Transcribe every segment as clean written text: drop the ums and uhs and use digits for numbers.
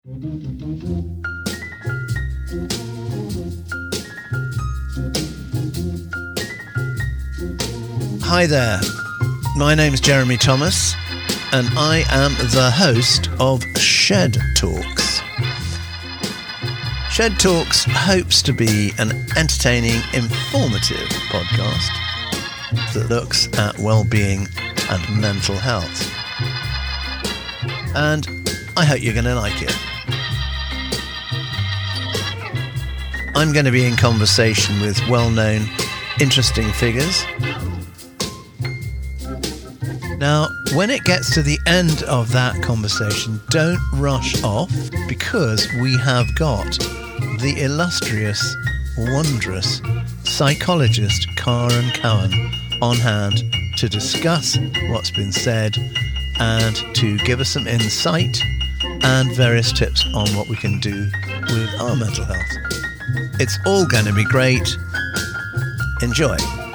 Hi there, my name's Jeremy Thomas and I am the host of Shed Talks. Shed Talks hopes to be an entertaining, informative podcast that looks at well-being and mental health. And I hope you're going to like it. I'm going to be in conversation with well-known, interesting figures. Now, when it gets to the end of that conversation, don't rush off because we have got the illustrious, wondrous psychologist Karen Cowan on hand to discuss what's been said and to give us some insight and various tips on what we can do with our mental health. It's all going to be great. Enjoy.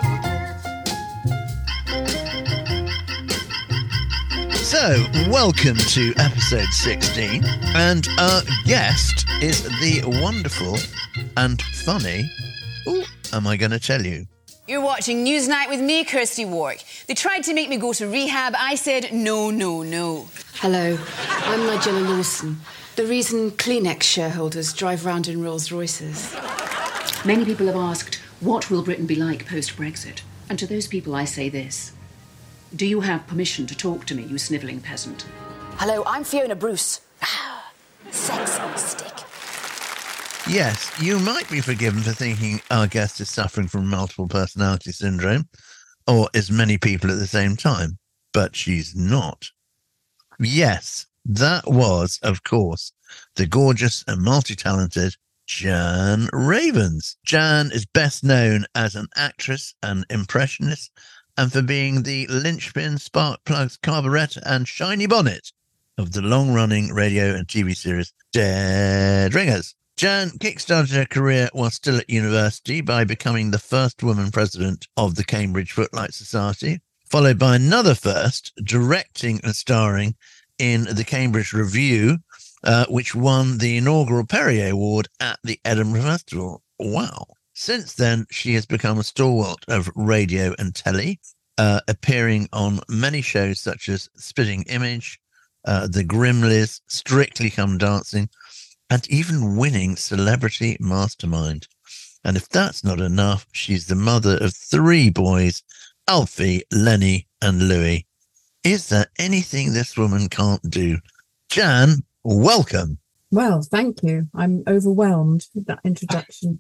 So, welcome to episode 16, and our guest is the wonderful and funny... Oh, am I going to tell you? You're watching Newsnight with me, Kirsty Warwick. They tried to make me go to rehab. I said no, no, no. Hello, I'm Nigella Lawson. The reason Kleenex shareholders drive round in Rolls Royces. Many people have asked, what will Britain be like post-Brexit? And to those people I say this. Do you have permission to talk to me, you snivelling peasant? Hello, I'm Fiona Bruce. Sex on a stick. Yes, you might be forgiven for thinking our guest is suffering from multiple personality syndrome, or as many people at the same time, but she's not. Yes, that was, of course, the gorgeous and multi-talented Jan Ravens. Jan is best known as an actress and impressionist, and for being the linchpin, spark plugs, carburettor, and shiny bonnet of the long-running radio and TV series Dead Ringers. Jan kickstarted her career while still at university by becoming the first woman president of the Cambridge Footlight Society, followed by another first, directing and starring in the Cambridge Review, which won the inaugural Perrier Award at the Edinburgh Festival. Wow. Since then, she has become a stalwart of radio and telly, appearing on many shows such as Spitting Image, The Grimleys, Strictly Come Dancing, and even winning Celebrity Mastermind. And if that's not enough, she's the mother of 3 boys, Alfie, Lenny, and Louis. Is there anything this woman can't do? Jan, welcome. Well, thank you. I'm overwhelmed with that introduction.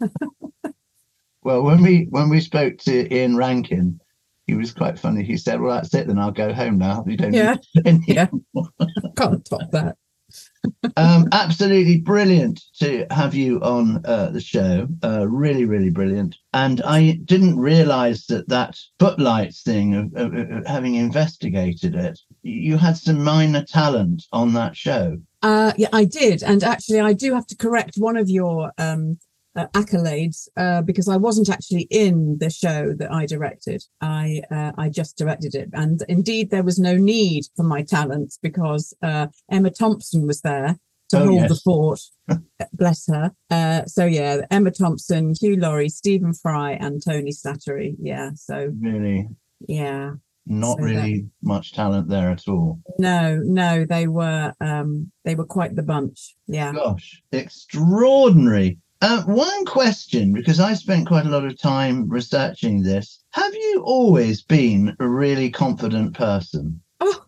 Well, when we spoke to Ian Rankin, he was quite funny. He said, "Well, that's it. Then I'll go home now. You don't need any more." Can't top that. Absolutely brilliant to have you on the show. Really, really brilliant. And I didn't realise that footlights thing of having investigated it. You had some minor talent on that show. Yeah, I did. And actually, I do have to correct one of your accolades because I wasn't actually in the show that I directed. I just directed it, and indeed there was no need for my talents because Emma Thompson was there to hold the fort. Bless her. So yeah, Emma Thompson, Hugh Laurie, Stephen Fry, and Tony Slattery. Yeah, so really, yeah, not so really much talent there at all. No, they were quite the bunch. Yeah, gosh, extraordinary. One question, because I spent quite a lot of time researching this. Have you always been a really confident person? Oh,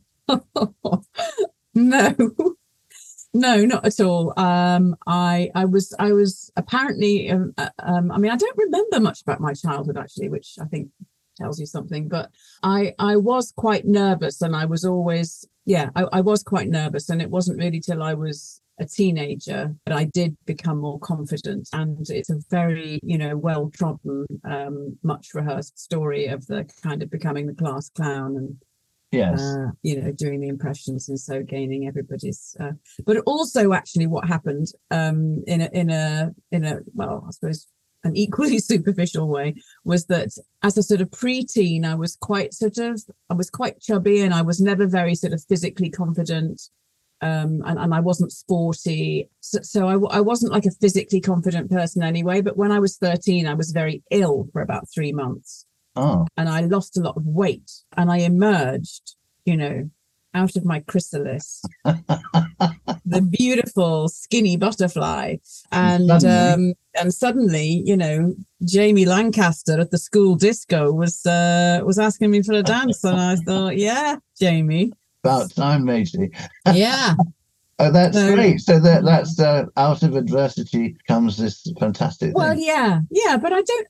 no, not at all. I was apparently, I mean, I don't remember much about my childhood, actually, which I think tells you something, but I was quite nervous, and I was always, I was quite nervous, and it wasn't really till I was a teenager that I did become more confident. And it's a very, well-trodden, much rehearsed story of the kind of becoming the class clown and doing the impressions and so gaining everybody's. But also, actually, what happened in a well, I suppose an equally superficial way was that as a sort of preteen, I was quite chubby, and I was never very sort of physically confident. and I wasn't sporty. So I wasn't like a physically confident person anyway. But when I was 13, I was very ill for about 3 months. Oh. And I lost a lot of weight, and I emerged, out of my chrysalis, the beautiful skinny butterfly. And suddenly, Jamie Lancaster at the school disco was asking me for a dance, and I thought, yeah, Jamie, about time, matey. Yeah. Oh, that's great. So that's out of adversity comes this fantastic thing. Well, yeah, but I don't,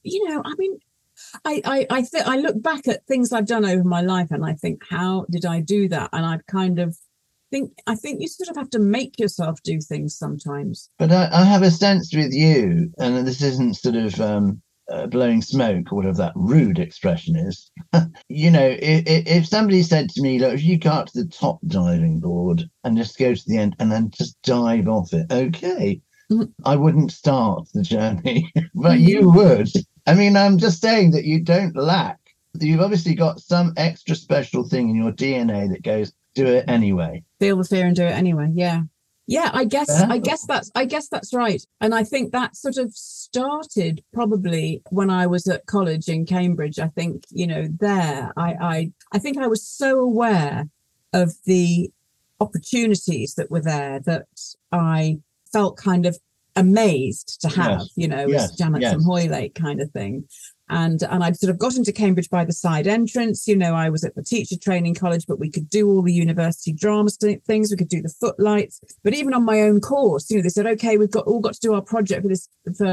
I look back at things I've done over my life, and I think, how did I do that? And I kind of think you sort of have to make yourself do things sometimes. But I have a sense with you, and this isn't sort of blowing smoke or whatever that rude expression is. If somebody said to me, look, if you go up to the top diving board and just go to the end and then just dive off it, okay, I wouldn't start the journey, but you would. I mean, I'm just saying that you don't lack. You've obviously got some extra special thing in your DNA that goes, do it anyway. Feel the fear and do it anyway. Yeah. I guess that's right. And I think that sort of started probably when I was at college in Cambridge. I think, there, I think I was so aware of the opportunities that were there that I felt kind of amazed to have, as Janet from Hoylake kind of thing. And I'd sort of got into Cambridge by the side entrance. I was at the teacher training college, but we could do all the university drama things. We could do the footlights. But even on my own course, they said, okay, we've all got to do our project this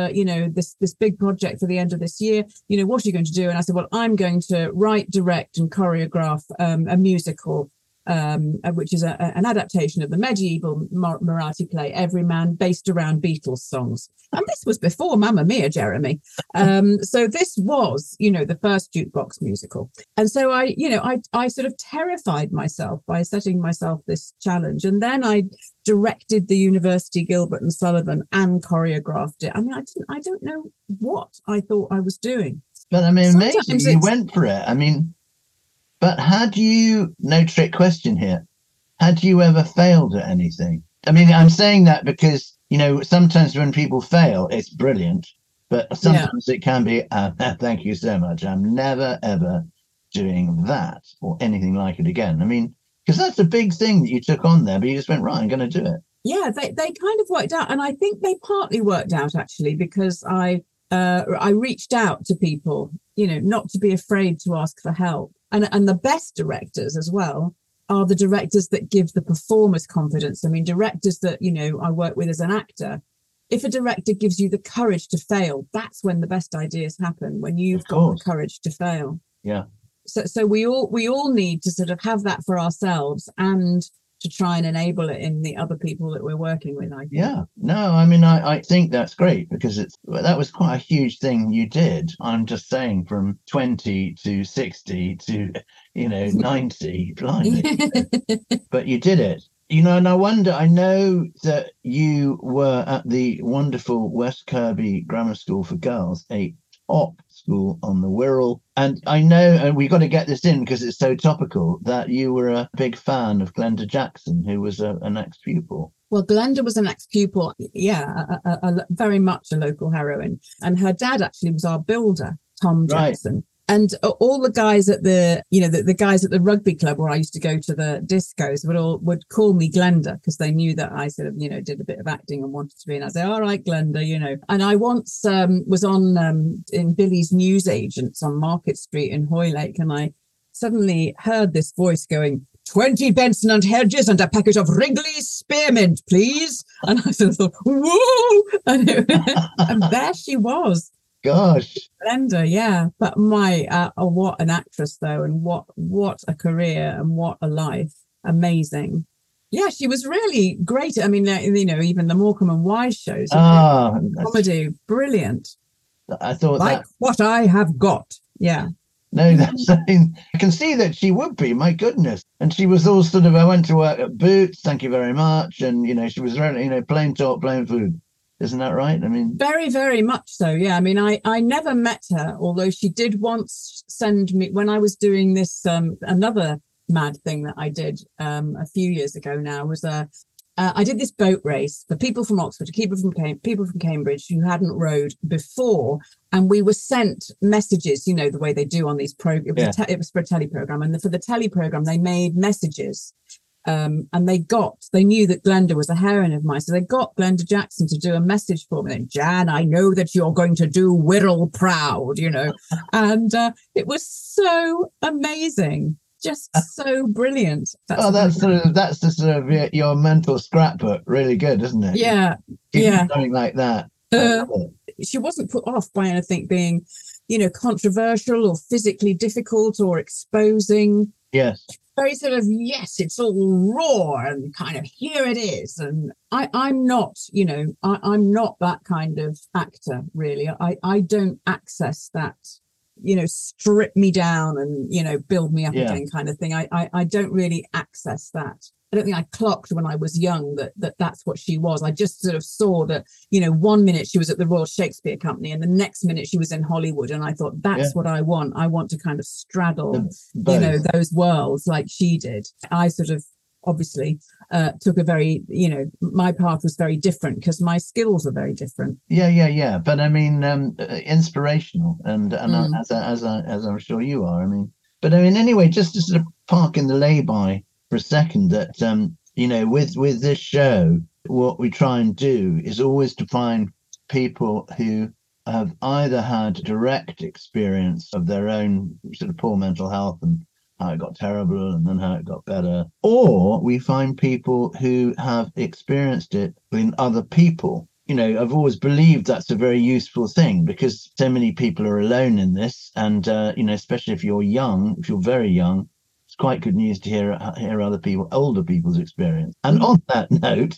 big project for the end of this year. What are you going to do? And I said, well, I'm going to write, direct and choreograph a musical, which is an adaptation of the medieval Marathi play Everyman, based around Beatles songs. And this was before Mamma Mia, Jeremy. So this was, the first jukebox musical. And so I sort of terrified myself by setting myself this challenge. And then I directed the University Gilbert and Sullivan and choreographed it. I mean, I don't know what I thought I was doing. But I mean, amazing, you went for it. I mean, but no trick question here, had you ever failed at anything? I mean, I'm saying that because, sometimes when people fail, it's brilliant, but sometimes it can be, thank you so much, I'm never, ever doing that or anything like it again. I mean, because that's a big thing that you took on there, but you just went, right, I'm going to do it. Yeah, they kind of worked out. And I think they partly worked out, actually, because I reached out to people, not to be afraid to ask for help. And the best directors as well are the directors that give the performers confidence. I mean, directors that, I work with as an actor, if a director gives you the courage to fail, that's when the best ideas happen, when you've got the courage to fail. Yeah. So we all need to sort of have that for ourselves and to try and enable it in the other people that we're working with, I think. Yeah, no, I mean, I think that's great because that was quite a huge thing you did. I'm just saying, from 20 to 60 to, 90, blimey. But you did it. And I wonder, I know that you were at the wonderful West Kirby Grammar School for Girls, a top school on the Wirral. And I know, and we've got to get this in because it's so topical, that you were a big fan of Glenda Jackson, who was an ex-pupil. Well, Glenda was an ex-pupil, very much a local heroine. And her dad actually was our builder, Tom Jackson. Right. And all the guys at the guys at the rugby club where I used to go to the discos would call me Glenda because they knew that I sort of, did a bit of acting and wanted to be. And I say, all right, Glenda, And I once was on in Billy's Newsagents on Market Street in Hoylake, and I suddenly heard this voice going, 20 Benson and Hedges and a packet of Wrigley's spearmint, please. And I sort of thought, whoa! And there she was. Gosh, Glenda, yeah. But what an actress though, and what a career and what a life. Amazing. Yeah, she was really great. I mean, even the Morecambe and Wise shows. Comedy, brilliant. I thought like what I have got. Yeah. No, that's. I can see that she would be. My goodness, and she was all sort of. I went to work at Boots. Thank you very much, and she was really, plain talk, plain food. Isn't that right? I mean, very, very much so. Yeah. I mean, I never met her, although she did once send me when I was doing this. Another mad thing that I did a few years ago now was I did this boat race for people from Oxford, people from Cambridge who hadn't rowed before, and we were sent messages, you know, the way they do on these programs. It was for a telly program, and for the telly program, they made messages, and they knew that Glenda was a heroine of mine, so they got Glenda Jackson to do a message for me. Jan, I know that you're going to do Wirral proud, you know, and it was so amazing. Just so brilliant. That's the sort of your mental scrapbook. Really good, isn't it? Yeah, something like that. She wasn't put off by anything being, you know, controversial or physically difficult or exposing. Yes. Very sort of, yes, it's all raw and kind of here it is. And I'm not, you know, I'm not that kind of actor, really. I don't access that, you know, strip me down and, you know, build me up again kind of thing. I don't really access that. I don't think I clocked when I was young that's what she was. I just sort of saw that, you know, one minute she was at the Royal Shakespeare Company and the next minute she was in Hollywood. And I thought, that's what I want. I want to kind of straddle, you know, those worlds like she did. I sort of obviously took a very, you know, my path was very different because my skills are very different. Yeah. But I mean, inspirational and as I'm sure you are. I mean, but I mean, anyway, just to sort of park in the lay-by for a second, that you know, with this show, what we try and do is always to find people who have either had direct experience of their own sort of poor mental health and how it got terrible and then how it got better, or we find people who have experienced it in other people. You know, I've always believed that's a very useful thing because so many people are alone in this, and you know, especially if you're young, if you're very young, it's quite good news to hear other people, older people's experience. And on that note,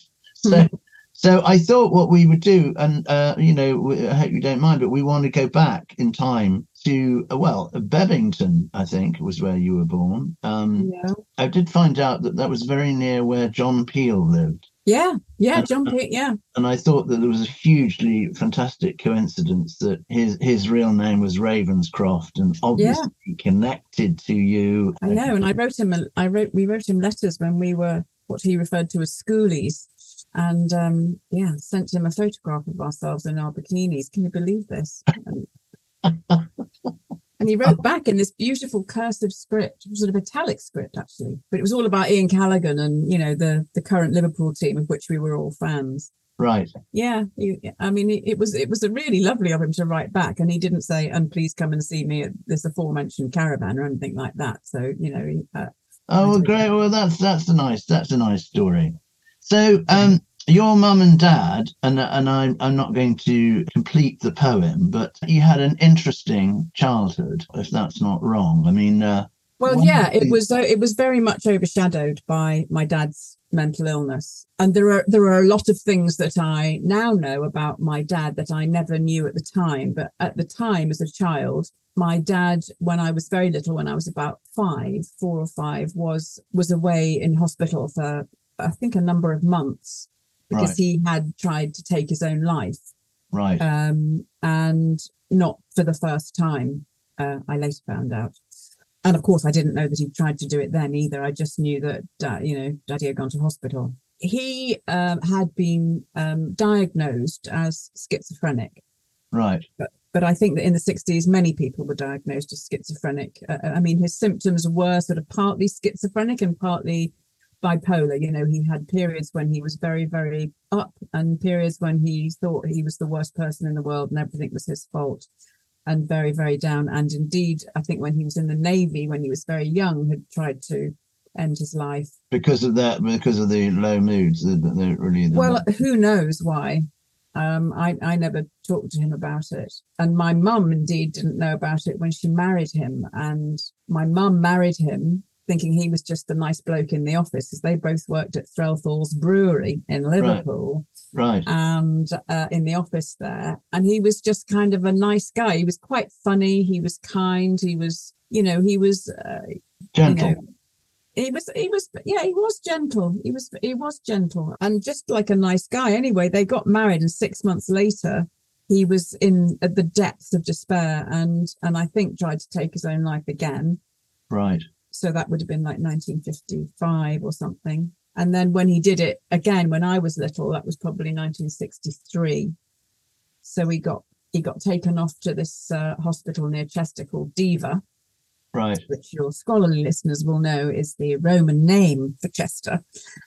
so I thought what we would do, and you know, I hope you don't mind, but we want to go back in time to Bevington, I think was where you were born. I did find out that was very near where John Peel lived. Yeah, John Peel, yeah. And I thought that there was a hugely fantastic coincidence that his real name was Ravenscroft, and obviously connected to you. I know, and we wrote him letters when we were what he referred to as schoolies, and sent him a photograph of ourselves in our bikinis. Can you believe this? And he wrote back in this beautiful cursive script, sort of italic script, actually. But it was all about Ian Callaghan and, you know, the current Liverpool team of which we were all fans. Right. Yeah. I mean, it was really lovely of him to write back. And he didn't say, and please come and see me at this aforementioned caravan or anything like that. So, you know. Great. Well, that's a nice story. So, your mum and dad, and I'm not going to complete the poem, but you had an interesting childhood, if that's not wrong. I mean, it was very much overshadowed by my dad's mental illness, and there are a lot of things that I now know about my dad that I never knew at the time. But at the time, as a child, my dad, when I was very little, when I was about 4 or 5, was away in hospital for I think a number of months. Because he had tried to take his own life. Right. And not for the first time, I later found out. And of course, I didn't know that he tried to do it then either. I just knew that, Daddy had gone to hospital. He had been diagnosed as schizophrenic. Right. But I think that in the 60s, many people were diagnosed as schizophrenic. I mean, his symptoms were sort of partly schizophrenic and partly bipolar. You know, he had periods when he was very, very up and periods when he thought he was the worst person in the world and everything was his fault, and very, very down. And indeed, I think when he was in the Navy, when he was very young, had tried to end his life. Because of the low moods. Who knows why? I never talked to him about it. And my mum indeed didn't know about it when she married him. And my mum married him thinking he was just a nice bloke in the office, because they both worked at Threlfall's Brewery in Liverpool. Right. And in the office there. And he was just kind of a nice guy. He was quite funny. He was kind. He was, he was gentle. He was gentle. He was gentle and just like a nice guy. Anyway, they got married, and 6 months later, he was at the depths of despair and I think tried to take his own life again. Right. So that would have been like 1955 or something. And then when he did it again, when I was little, that was probably 1963. So he got taken off to this hospital near Chester called Diva, Right. which your scholarly listeners will know is the Roman name for Chester.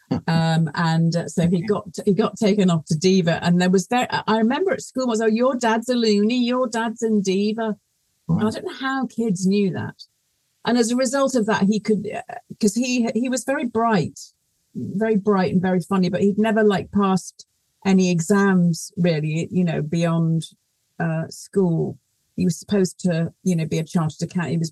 So he got taken off to Diva, and I remember at school was, oh, your dad's a loony, your dad's in Diva. Right. I don't know how kids knew that. And as a result of that, he could, because he was very bright and very funny, but he'd never passed any exams really, beyond school. He was supposed to, be a chartered accountant. He was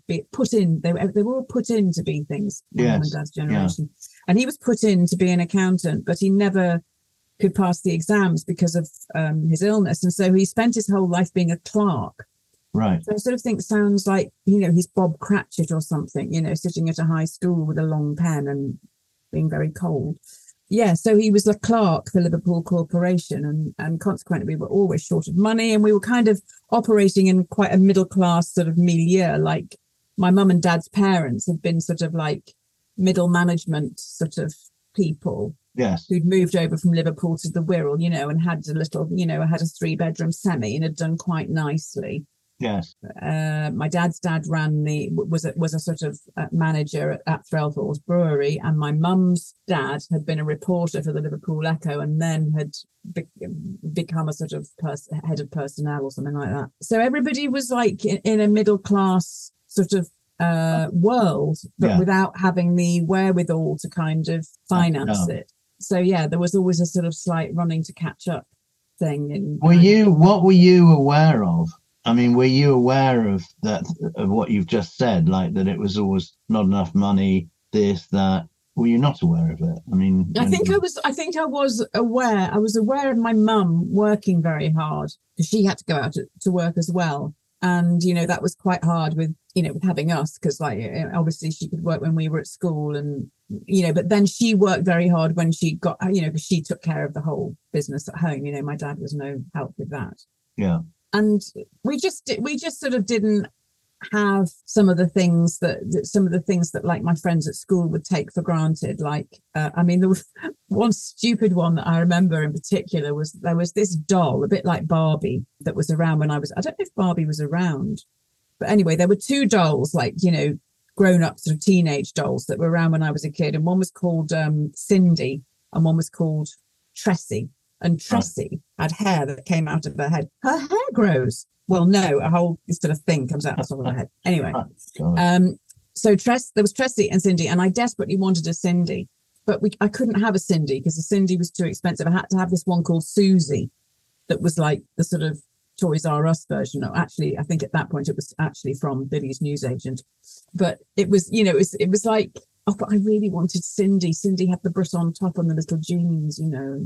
they were all put in to be things, my mum and dad's generation. Yeah. And he was put in to be an accountant, but he never could pass the exams because of his illness. And so he spent his whole life being a clerk. Right. So I sort of think sounds like, he's Bob Cratchit or something, sitting at a high stool with a long pen and being very cold. Yeah, so he was a clerk for Liverpool Corporation, and consequently we were always short of money, and we were kind of operating in quite a middle class sort of milieu. Like my mum and dad's parents had been sort of like middle management sort of people. Yes. Who'd moved over from Liverpool to the Wirral, and had a little, had a 3-bedroom semi and had done quite nicely. Yes. My dad's dad was a sort of manager at Threlfall's Brewery, and my mum's dad had been a reporter for the Liverpool Echo, and then had become a sort of head of personnel or something like that. So everybody was like in a middle class sort of world, but without having the wherewithal to kind of finance it. So there was always a sort of slight running to catch up thing. What were you aware of? I mean, were you aware of that, of what you've just said, like that it was always not enough money, this, that? Were you not aware of it? I mean, I think I was aware. I was aware of my mum working very hard because she had to go out to work as well. And, that was quite hard with having us, because obviously she could work when we were at school, and, but then she worked very hard when she got, because she took care of the whole business at home. My dad was no help with that. Yeah. And we just sort of didn't have some of the things that like my friends at school would take for granted. Like, there was one stupid one that I remember in particular was there was this doll, a bit like Barbie, that was around when I don't know if Barbie was around, but anyway, there were 2 dolls, like, grown up sort of teenage dolls that were around when I was a kid. And one was called Cindy and one was called Tressie. And Tressie had hair that came out of her head. Her hair grows. Well, no, a whole sort of thing comes out of the top of her head. Anyway, so there was Tressie and Cindy, and I desperately wanted a Cindy, but I couldn't have a Cindy because the Cindy was too expensive. I had to have this one called Susie that was like the sort of Toys R Us version. No, actually, I think at that point it was actually from Billy's newsagent. But it was, it was like, oh, but I really wanted Cindy. Cindy had the Brit-on top and the little jeans,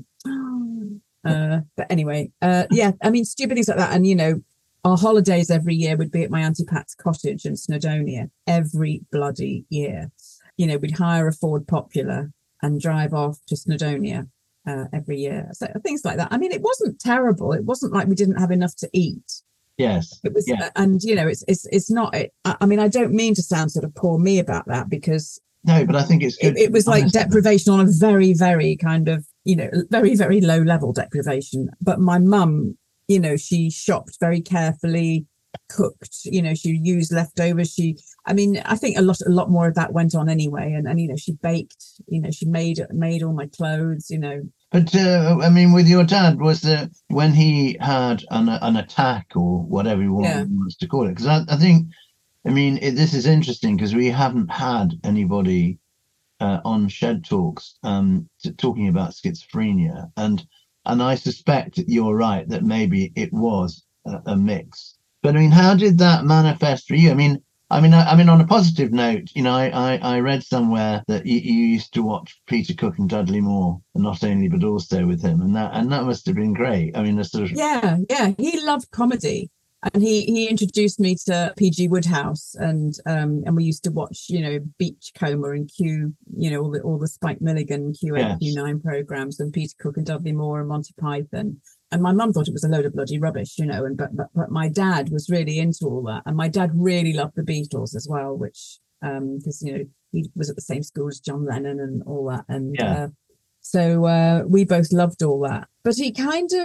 But anyway, stupid things like that. And, our holidays every year would be at my Auntie Pat's cottage in Snowdonia every bloody year. We'd hire a Ford Popular and drive off to Snowdonia every year. So things like that. I mean, it wasn't terrible. It wasn't like we didn't have enough to eat. Yes. It was, and, it's not, I mean, I don't mean to sound sort of poor me about that, because no, but I think it's good. It was like deprivation on a very, very kind of, very, very low level deprivation. But my mum, she shopped very carefully, cooked, she used leftovers. I think a lot more of that went on anyway. And she baked, she made all my clothes, But with your dad, was there, when he had an attack or whatever you wants to call it? Because I think, this is interesting because we haven't had anybody on Shed Talks talking about schizophrenia, and I suspect you're right that maybe it was a mix. But how did that manifest for you? I mean, on a positive note, I read somewhere that you used to watch Peter Cook and Dudley Moore, and not only but also with him, and that must have been great. A sort of he loved comedy. And he introduced me to P.G. Wodehouse, and we used to watch, Beachcomber and Q, all the Spike Milligan Q8, Q9 programs, and Peter Cook and Dudley Moore and Monty Python. And my mum thought it was a load of bloody rubbish, but my dad was really into all that. And my dad really loved the Beatles as well, which, because, he was at the same school as John Lennon and all that. And Yeah. so we both loved all that. But he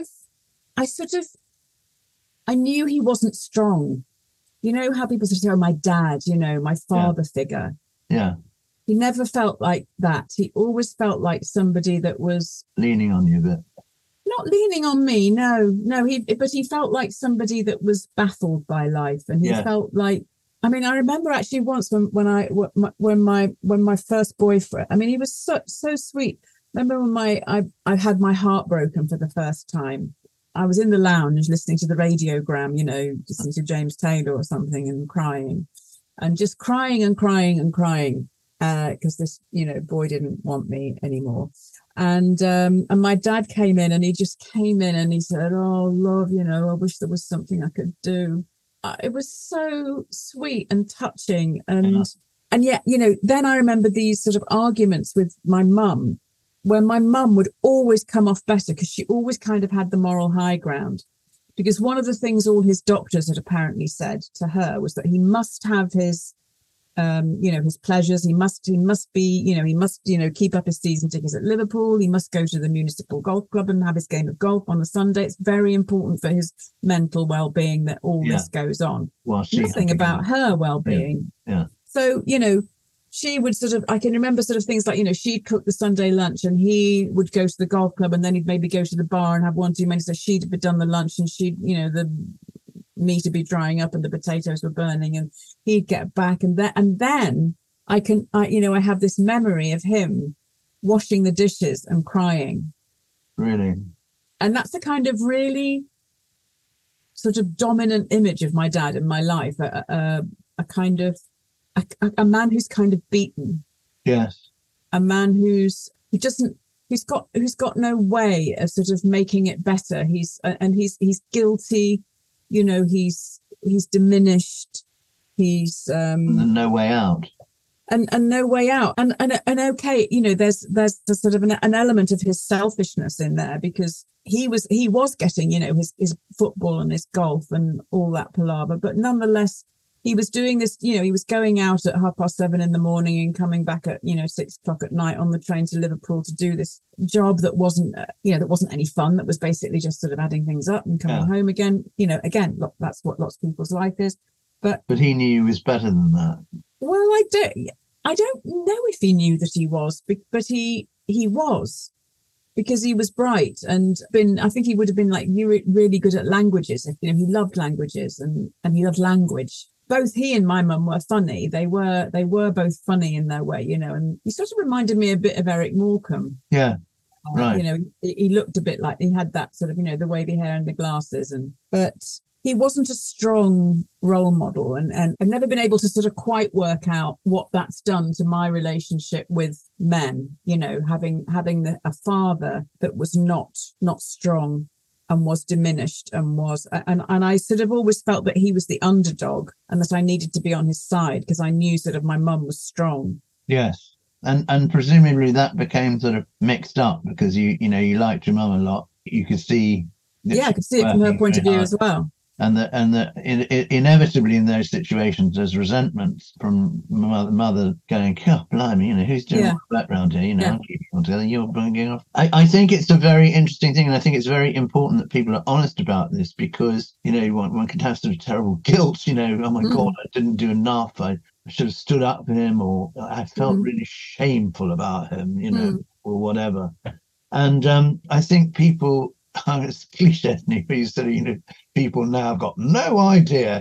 I knew he wasn't strong. You know how people sort of say, oh, my dad, my father figure. Yeah. He never felt like that. He always felt like somebody that was leaning on you a bit. Not leaning on me, no. But he felt like somebody that was baffled by life, and he felt like. I mean, I remember actually once when my first boyfriend. I mean, he was so sweet. Remember when I had my heart broken for the first time. I was in the lounge listening to the radiogram, listening to James Taylor or something, and crying, and just crying and crying and crying because this, boy didn't want me anymore. And my dad came in, and he just came in and he said, "Oh, love, I wish there was something I could do." It was so sweet and touching, and yet, then I remember these sort of arguments with my mum, where my mum would always come off better because she always kind of had the moral high ground. Because one of the things all his doctors had apparently said to her was that he must have his, his pleasures. He must be, keep up his season tickets at Liverpool. He must go to the municipal golf club and have his game of golf on a Sunday. It's very important for his mental well-being that all this goes on. Well, nothing about her well-being. Yeah. So, she would I can remember sort of things like, she'd cook the Sunday lunch and he would go to the golf club, and then he'd maybe go to the bar and have one too many. So she'd have done the lunch, and she'd, the meat would be drying up and the potatoes were burning, and he'd get back. And then I have this memory of him washing the dishes and crying. Really? And that's a kind of really sort of dominant image of my dad in my life, a kind of, a man who's kind of beaten. Yes. A man who's got no way of sort of making it better. He's guilty, he's diminished. He's and no way out. And no way out. And okay, there's the sort of an element of his selfishness in there, because he was getting, his football and his golf and all that palaver, but nonetheless, he was doing this, he was going out at 7:30 in the morning and coming back at, 6:00 at night on the train to Liverpool to do this job that wasn't, that wasn't any fun. That was basically just sort of adding things up and coming home again. Again, that's what lots of people's life is. But he knew he was better than that. Well, I don't know if he knew that he was, but he was, because he was bright and I think he would have been like really good at languages. If, he loved languages and he loved language. Both he and my mum were funny. They were both funny in their way, and he sort of reminded me a bit of Eric Morecambe. Yeah, right. He looked a bit like, he had that sort of, the wavy hair and the glasses, but he wasn't a strong role model, and I've never been able to sort of quite work out what that's done to my relationship with men, having a father that was not strong and was diminished and I sort of always felt that he was the underdog and that I needed to be on his side because I knew sort of my mum was strong. Yes. And presumably that became sort of mixed up because you liked your mum a lot. You could see. I could see it from her point of view as well. And inevitably in those situations, there's resentment from mother going, "God, blimey, who's doing all that around here? I'm keeping on together. You're bringing off." I think it's a very interesting thing, and I think it's very important that people are honest about this because one can have sort of terrible guilt. Oh my God, I didn't do enough. I should have stood up for him, or I felt really shameful about him, or whatever. And I think people. It's cliche, but people now have got no idea.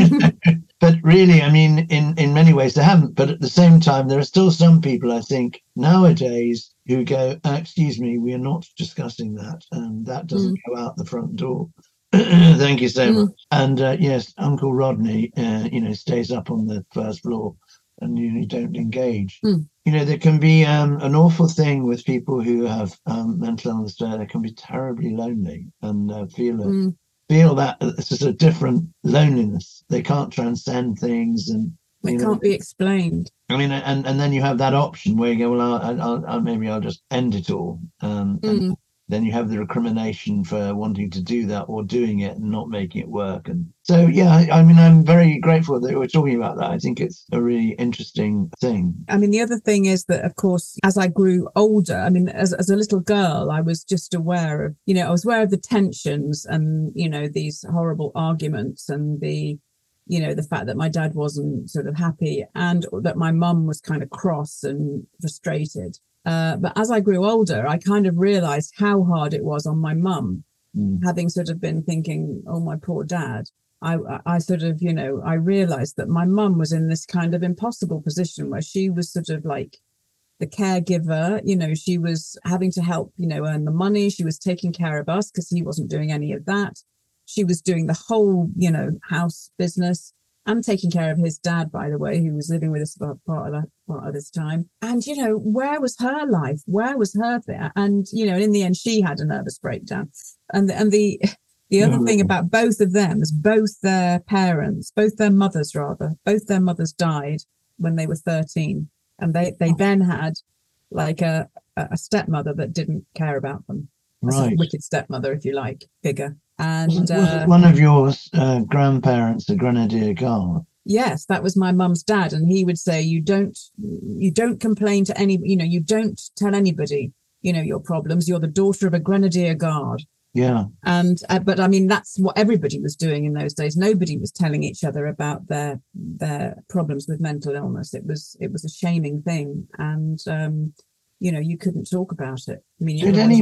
But really, I mean, in many ways they haven't. But at the same time, there are still some people, I think, nowadays who go, "Excuse me, we are not discussing that, and that doesn't go out the front door." Thank you so much. And yes, Uncle Rodney, stays up on the first floor, and you don't engage. There can be an awful thing with people who have mental illness. They can be terribly lonely and feel that it's just a different loneliness. They can't transcend things, and they can't be explained. I mean, and then you have that option where you go, "Well, I'll maybe I'll just end it all." And then you have the recrimination for wanting to do that or doing it and not making it work. And so, yeah, I mean, I'm very grateful that we're talking about that. I think it's a really interesting thing. I mean, the other thing is that, of course, as I grew older, I mean, as a little girl, I was just aware of, I was aware of the tensions and, these horrible arguments and the fact that my dad wasn't sort of happy and that my mum was kind of cross and frustrated. But as I grew older, I kind of realized how hard it was on my mum, having sort of been thinking, oh, my poor dad. I sort of, I realized that my mum was in this kind of impossible position where she was sort of like the caregiver, she was having to help, earn the money. She was taking care of us because he wasn't doing any of that. She was doing the whole, house business and taking care of his dad, by the way, who was living with us for part of this time. And, where was her life? Where was her there? And, in the end, she had a nervous breakdown. And the other thing about both of them is both their mothers died when they were 13. And they then had like a stepmother that didn't care about them. Right. A sort of wicked stepmother, if you like, figure. And was one of your grandparents a Grenadier Guard? Yes, that was my mum's dad, and he would say, you don't complain to any, you don't tell anybody, your problems. You're the daughter of a Grenadier Guard. Yeah. And but I mean, that's what everybody was doing in those days. Nobody was telling each other about their problems with mental illness. It was a shaming thing, and you couldn't talk about it. I mean,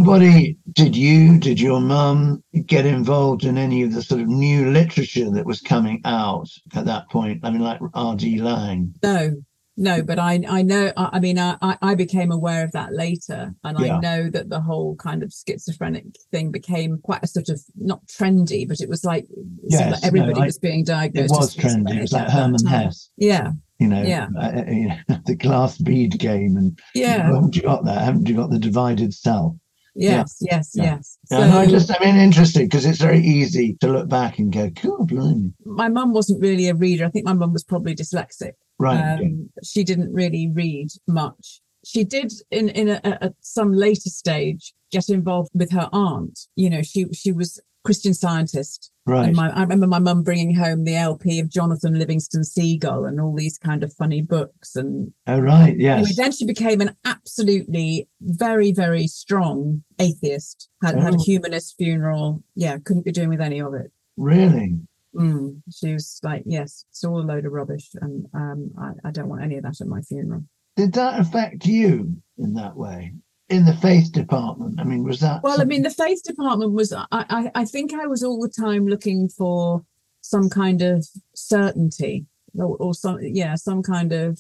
did your mum get involved in any of the sort of new literature that was coming out at that point? I mean, like R.D. Laing? No, but I know, I mean, I became aware of that later. And I know that the whole kind of schizophrenic thing became quite a sort of, not trendy, but it was like, everybody was being diagnosed. It was trendy. It was like Herman Hesse. Yeah. The glass bead game, and haven't you got that? Haven't you got the divided self? Yes. So, and I'm interested because it's very easy to look back and go, God, blimey. My mum wasn't really a reader. I think my mum was probably dyslexic. Right. She didn't really read much. She did in some later stage get involved with her aunt. She was Christian Scientist. Right. And I remember my mum bringing home the LP of Jonathan Livingston Seagull and all these kind of funny books. And oh, right, yes. Anyway, then she became an absolutely very, very strong atheist. Had a humanist funeral. Yeah, couldn't be doing with any of it. Really? She was like, yes, it's all a load of rubbish, and I don't want any of that at my funeral. Did that affect you in that way? In the faith department? I mean, was that... Well, something... I mean, the faith department was... I think I was all the time looking for some kind of certainty or some kind of,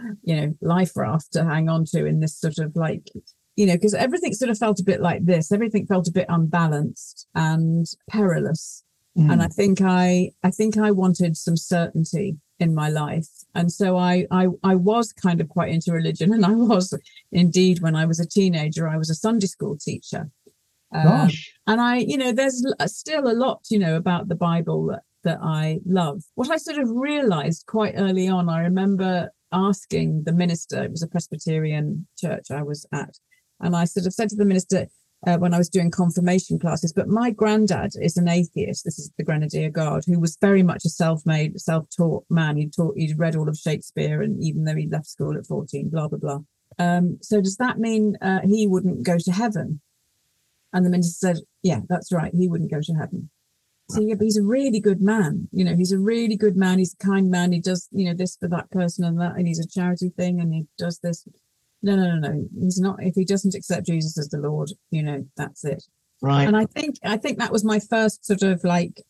life raft to hang on to in this sort of like, because everything sort of felt a bit like this. Everything felt a bit unbalanced and perilous. And I think I wanted some certainty in my life. And so I was kind of quite into religion. And I was indeed, when I was a teenager, I was a Sunday school teacher. Gosh. And there's still a lot, about the Bible that I love. What I sort of realized quite early on, I remember asking the minister, it was a Presbyterian church I was at, and I sort of said to the minister, when I was doing confirmation classes, but my granddad is an atheist. This is the Grenadier Guard, who was very much a self-made, self-taught man. He'd read all of Shakespeare, and even though he left school at 14, blah, blah, blah. So does that mean he wouldn't go to heaven? And the minister said, yeah, that's right. He wouldn't go to heaven. So yeah, but he's a really good man. He's a really good man. He's a kind man. He does, this for that person and that, and he's a charity thing, and he does this. No. He's not. If he doesn't accept Jesus as the Lord, that's it. Right. And I think that was my first sort of like,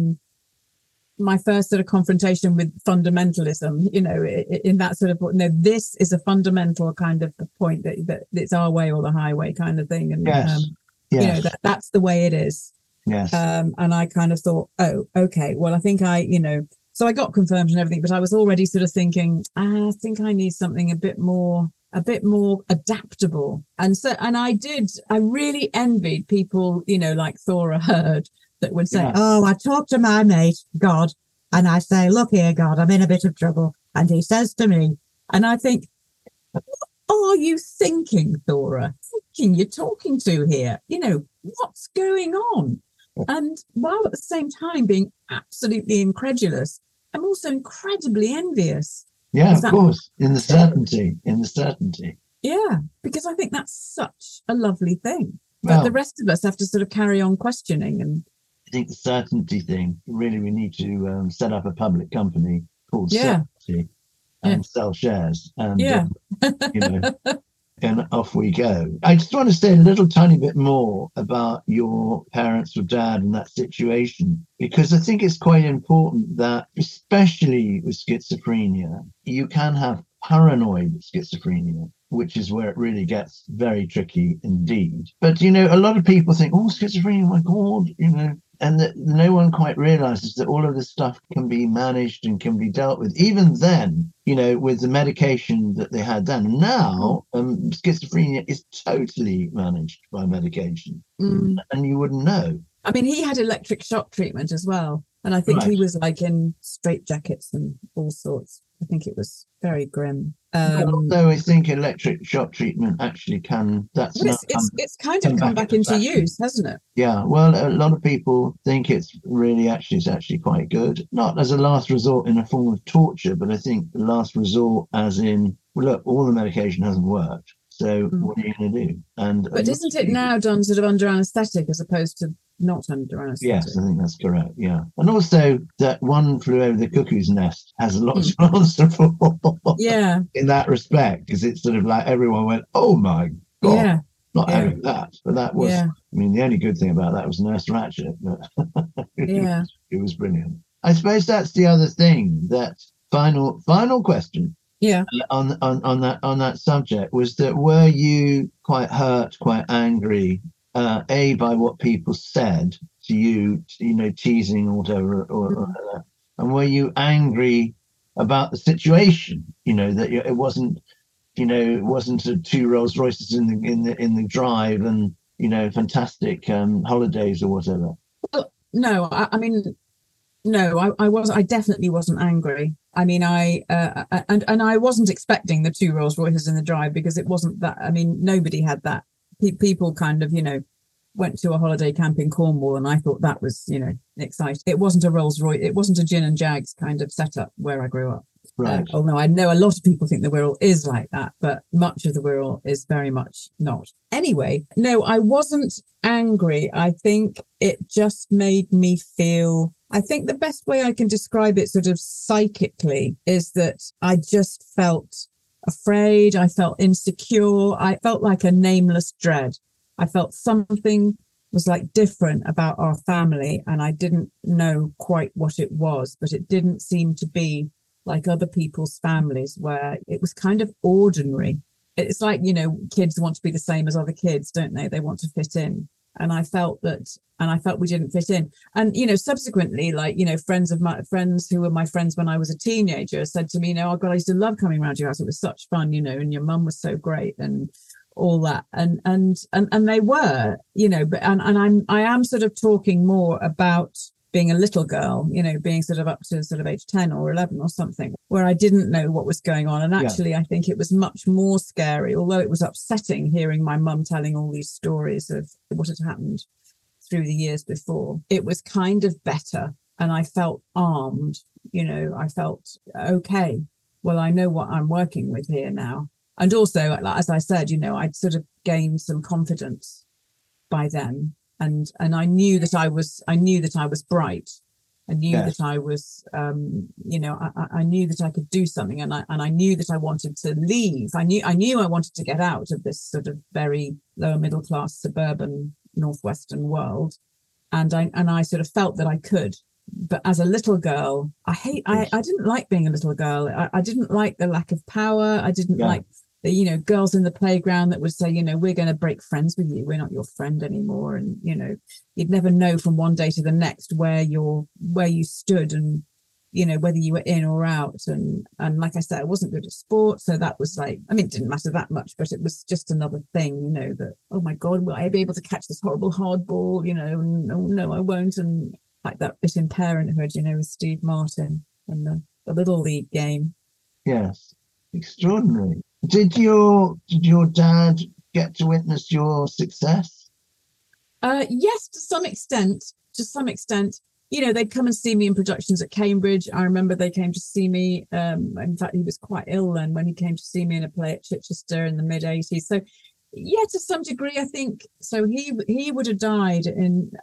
my first sort of confrontation with fundamentalism, in that sort of, no, this is a fundamental kind of point that it's our way or the highway kind of thing. And, yes. That's the way it is. Yes. And I kind of thought, oh, okay, well, I think so I got confirmed and everything, but I was already sort of thinking, I think I need something a bit more adaptable. And I really envied people, like Thora Hird, that would say, oh, I talk to my mate, God, and I say, look here, God, I'm in a bit of trouble. And he says to me, and I think, what are you thinking, Thora? Thinking you're talking to here? What's going on? And while at the same time being absolutely incredulous, I'm also incredibly envious. Yeah, of course. In the certainty. Yeah, because I think that's such a lovely thing. Well, But the rest of us have to sort of carry on questioning. And I think the certainty thing, really, we need to set up a public company called Yeah. Certainty and sell shares. And, Yeah. and off we go. I just want to say a little tiny bit more about your parents or dad in that situation, because I think it's quite important that, especially with schizophrenia, you can have paranoid schizophrenia, which is where it really gets very tricky indeed. But, a lot of people think, oh, schizophrenia, my God, and that no one quite realizes that all of this stuff can be managed and can be dealt with, even then, with the medication that they had then. Now, schizophrenia is totally managed by medication, and you wouldn't know. I mean, he had electric shock treatment as well. And I think he was like in straitjackets and all sorts. I think it was very grim. Although I think electric shock treatment actually can, it's kind of come back into use, hasn't it? Yeah, well, a lot of people think it's actually quite good. Not as a last resort in a form of torture, but I think the last resort as in, well, look, all the medication hasn't worked. So what are you going to do? But isn't it now done sort of under anaesthetic as opposed to not under anaesthetic? Yes, I think that's correct. Yeah, and also that One Flew Over the Cuckoo's Nest has a lot to answer for. Yeah, in that respect, because it's sort of like everyone went, "Oh my God!" Yeah. Not having that, but that was. Yeah. I mean, the only good thing about that was Nurse Ratched. But Yeah. it was brilliant. I suppose that's the other thing. That final question. Yeah. On that subject was that, were you quite hurt, quite angry, by what people said to you, teasing or whatever, or and were you angry about the situation? That it wasn't, it wasn't 2 Rolls Royces in the drive and fantastic holidays or whatever. Well, no, I mean, no, I definitely wasn't angry. I mean, and I wasn't expecting the 2 Rolls Royces in the drive, because it wasn't that. I mean, nobody had that. People kind of, went to a holiday camp in Cornwall, and I thought that was, exciting. It wasn't a Rolls Royce. It wasn't a Gin and Jags kind of setup where I grew up. Right. Although I know a lot of people think the Wirral is like that, but much of the Wirral is very much not. Anyway, no, I wasn't angry. I think it just made me feel, I think the best way I can describe it sort of psychically is that I just felt afraid. I felt insecure. I felt like a nameless dread. I felt something was like different about our family, and I didn't know quite what it was, but it didn't seem to be like other people's families where it was kind of ordinary. It's like, kids want to be the same as other kids, don't they? They want to fit in. And I felt we didn't fit in. And, subsequently, like, friends who were my friends when I was a teenager said to me, oh God, I used to love coming around your house. It was such fun, and your mum was so great and all that. And they were, but I am sort of talking more about being a little girl, being sort of up to sort of age 10 or 11 or something, where I didn't know what was going on. And actually, I think it was much more scary, although it was upsetting hearing my mum telling all these stories of what had happened through the years before. It was kind of better. And I felt armed, I felt, okay, well, I know what I'm working with here now. And also, as I said, I'd sort of gained some confidence by then. And I knew that I was bright. I knew that I was, I knew that I could do something, and I knew that I wanted to leave. I knew I wanted to get out of this sort of very lower middle class suburban northwestern world, and I sort of felt that I could. But as a little girl, I didn't like being a little girl. I didn't like the lack of power. I didn't like the, girls in the playground that would say, we're going to break friends with you. We're not your friend anymore. And, you'd never know from one day to the next where you stood and, whether you were in or out. And like I said, I wasn't good at sport. So that was like, I mean, it didn't matter that much, but it was just another thing, that, oh my God, will I be able to catch this horrible hard ball? And, no, I won't. And like that bit in Parenthood, with Steve Martin and the Little League game. Yes. Extraordinary. Did your dad get to witness your success? Yes, to some extent. To some extent. You know, they'd come and see me in productions at Cambridge. I remember they came to see me. In fact, he was quite ill then when he came to see me in a play at Chichester in the mid-'80s. So, yeah, to some degree, I think. So he would have died in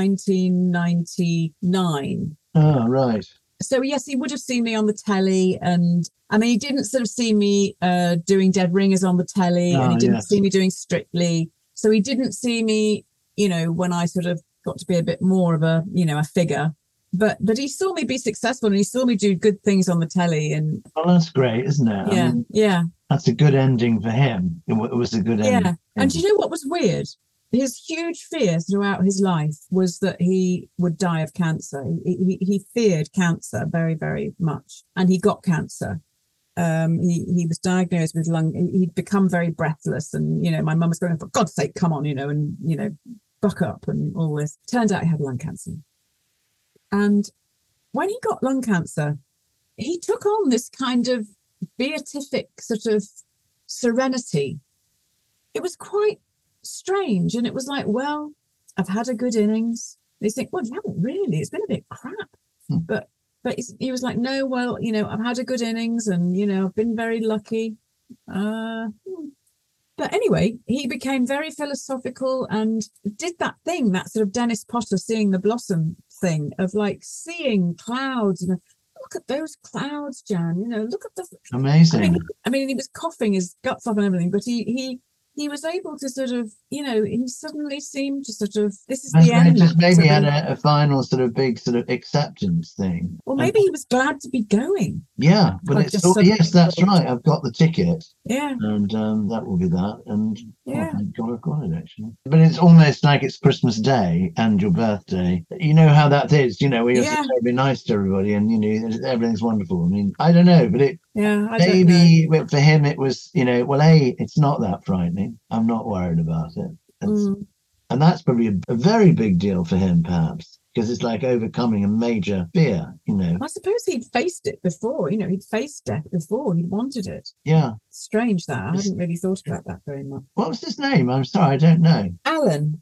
1999. Oh, right. So, yes, he would have seen me on the telly. And, I mean, he didn't sort of see me doing Dead Ringers on the telly. And he didn't see me doing Strictly. So he didn't see me, you know, when I sort of got to be a bit more of a, you know, a figure, but he saw me be successful and he saw me do good things on the telly. And well, that's great, isn't it? Yeah, I mean, yeah. That's a good ending for him. It was a good ending. Yeah, and do you know what was weird? His huge fear throughout his life was that he would die of cancer. He feared cancer very, very much, and he got cancer. He was diagnosed with he'd become very breathless, and you know, my mum was going, for God's sake, come on, you know, and you know, buck up and all this. Turned out he had lung cancer. And when he got lung cancer, he took on this kind of beatific sort of serenity. It was quite strange. And it was like, well, I've had a good innings. They think, well, you haven't really. It's been a bit crap. But he was like, no, well, you know, I've had a good innings and, you know, I've been very lucky. But anyway, he became very philosophical and did that thing, that sort of Dennis Potter seeing the blossom thing of like seeing clouds, you know, look at those clouds, Jan, you know, look at the... Amazing. I mean, he was coughing his guts off and everything, but he was able to sort of, you know, he suddenly seemed to sort of, this is the end. Just maybe had a final sort of big sort of acceptance thing. Or maybe he was glad to be going. Yeah, but Like it's yes, that's right. I've got the ticket. Yeah. And that will be that. And yeah, thank God I've got it actually. But it's almost like it's Christmas Day and your birthday. You know how that is, you know, where you're supposed to be nice to everybody and, you know, everything's wonderful. I mean, I don't know, but maybe for him it was, you know, well, it's not that frightening. I'm not worried about it. And that's probably a very big deal for him, perhaps, because it's like overcoming a major fear, you know. I suppose he'd faced it before, you know, he'd faced death before, he'd wanted it. Yeah. Strange that. I hadn't really thought about that very much. What was his name? I'm sorry, I don't know. Alan.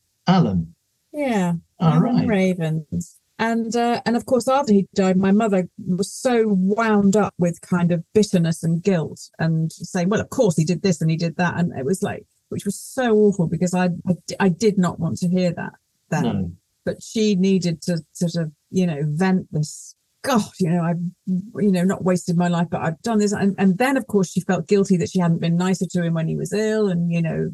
Yeah. Alan Ravens. And of course, after he died, my mother was so wound up with kind of bitterness and guilt and saying, well, of course he did this and he did that. And it was like, which was so awful because I did not want to hear that then. No. But she needed to sort of, you know, vent this, God, you know, I've, you know, not wasted my life, but I've done this. And then, of course, she felt guilty that she hadn't been nicer to him when he was ill and, you know,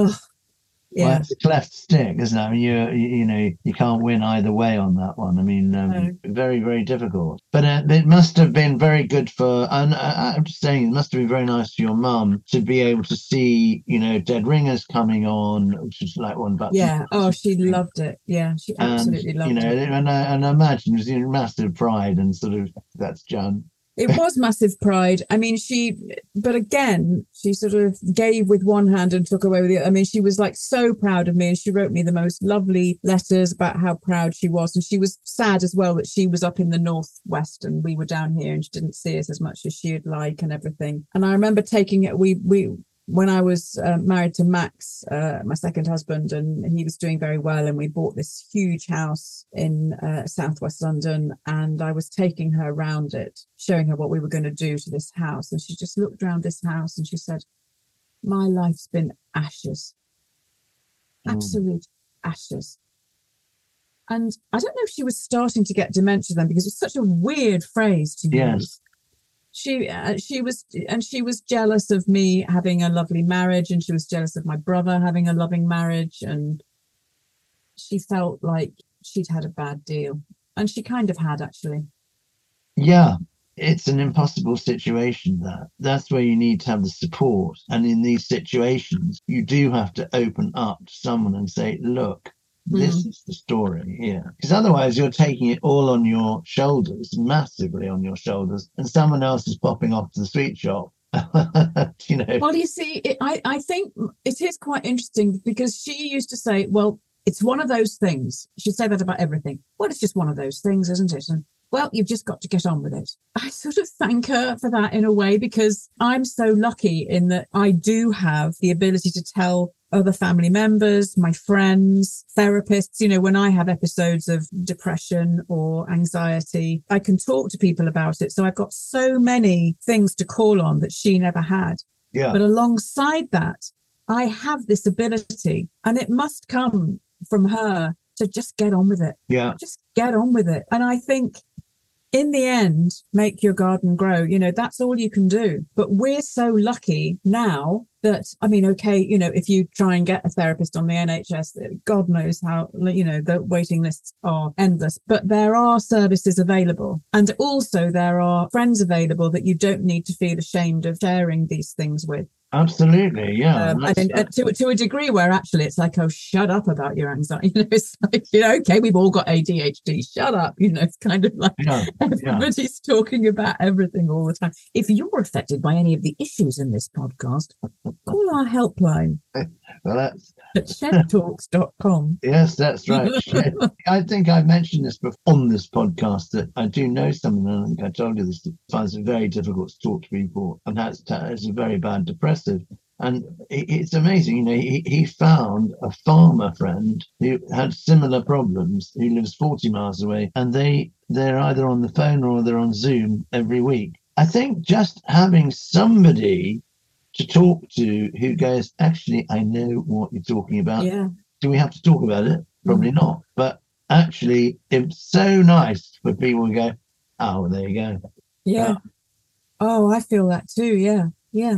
yeah. Well, it's a cleft stick, isn't it? I mean, you know, you can't win either way on that one. I mean, very, very difficult. But it must have been very good for, and I'm just saying, it must have been very nice for your mum to be able to see, you know, Dead Ringers coming on, which is like one about. Yeah. Oh, she loved it. Yeah, she absolutely loved it. And I imagine it was massive pride and sort of, that's Jan. It was massive pride. I mean, but again, she sort of gave with one hand and took away with the other. I mean, she was like so proud of me and she wrote me the most lovely letters about how proud she was. And she was sad as well that she was up in the northwest and we were down here and she didn't see us as much as she'd like and everything. And I remember taking it, when I was married to Max, my second husband, and he was doing very well, and we bought this huge house in southwest London, and I was taking her around it, showing her what we were going to do to this house, and she just looked around this house and she said, my life's been ashes, absolute ashes. And I don't know if she was starting to get dementia then, because it's such a weird phrase to use. She was jealous of me having a lovely marriage, and she was jealous of my brother having a loving marriage, and she felt like she'd had a bad deal, and she kind of had actually. Yeah, it's an impossible situation. That's where you need to have the support, and in these situations, you do have to open up to someone and say, "Look, this is the story here," because otherwise you're taking it all on your shoulders, massively on your shoulders, and someone else is popping off to the sweet shop. You know. Well, you see, I think it is quite interesting because she used to say, well, it's one of those things. She'd say that about everything. Well, it's just one of those things, isn't it? And well, you've just got to get on with it. I sort of thank her for that in a way, because I'm so lucky in that I do have the ability to tell other family members, my friends, therapists, when I have episodes of depression or anxiety, I can talk to people about it. So I've got so many things to call on that she never had. Yeah. But alongside that, I have this ability, and it must come from her, to just get on with it. Yeah. Just get on with it. And I think in the end, make your garden grow. That's all you can do. But we're so lucky now that, okay, if you try and get a therapist on the NHS, God knows how, the waiting lists are endless. But there are services available. And also there are friends available that you don't need to feel ashamed of sharing these things with. Absolutely, yeah. And to a degree where actually it's like, oh, shut up about your anxiety. It's like, okay, we've all got ADHD. Shut up. It's kind of like everybody's talking about everything all the time. If you're affected by any of the issues in this podcast, call our helpline. Well, that's at shedtalks.com. Yes, that's right. I think I mentioned this before on this podcast, that I do know someone, and I think I told you this, that finds it very difficult to talk to people, and has a very bad depressive. And it's amazing, he found a farmer friend who had similar problems, who lives 40 miles away, and they're either on the phone or they're on Zoom every week. I think just having somebody to talk to who goes, actually, I know what you're talking about. Yeah. Do we have to talk about it? Probably not. But actually, it's so nice for people to go, oh, well, there you go. Yeah. Oh, I feel that too. Yeah. Yeah.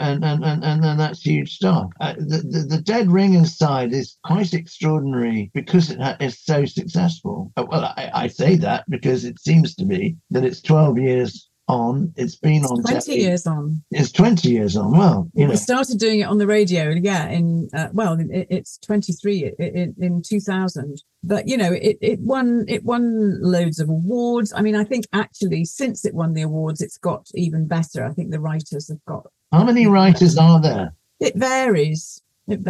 And that's huge stuff. The Dead Ringers side is quite extraordinary because it is so successful. Well, I say that because it seems to be that it's 12 years on. It's been on 20 years on. It's 20 years on. Well, we started doing it on the radio. Yeah, it's 23 in 2000. But it won loads of awards. I think actually since it won the awards, it's got even better. I think the writers have got. How many writers are there? It varies.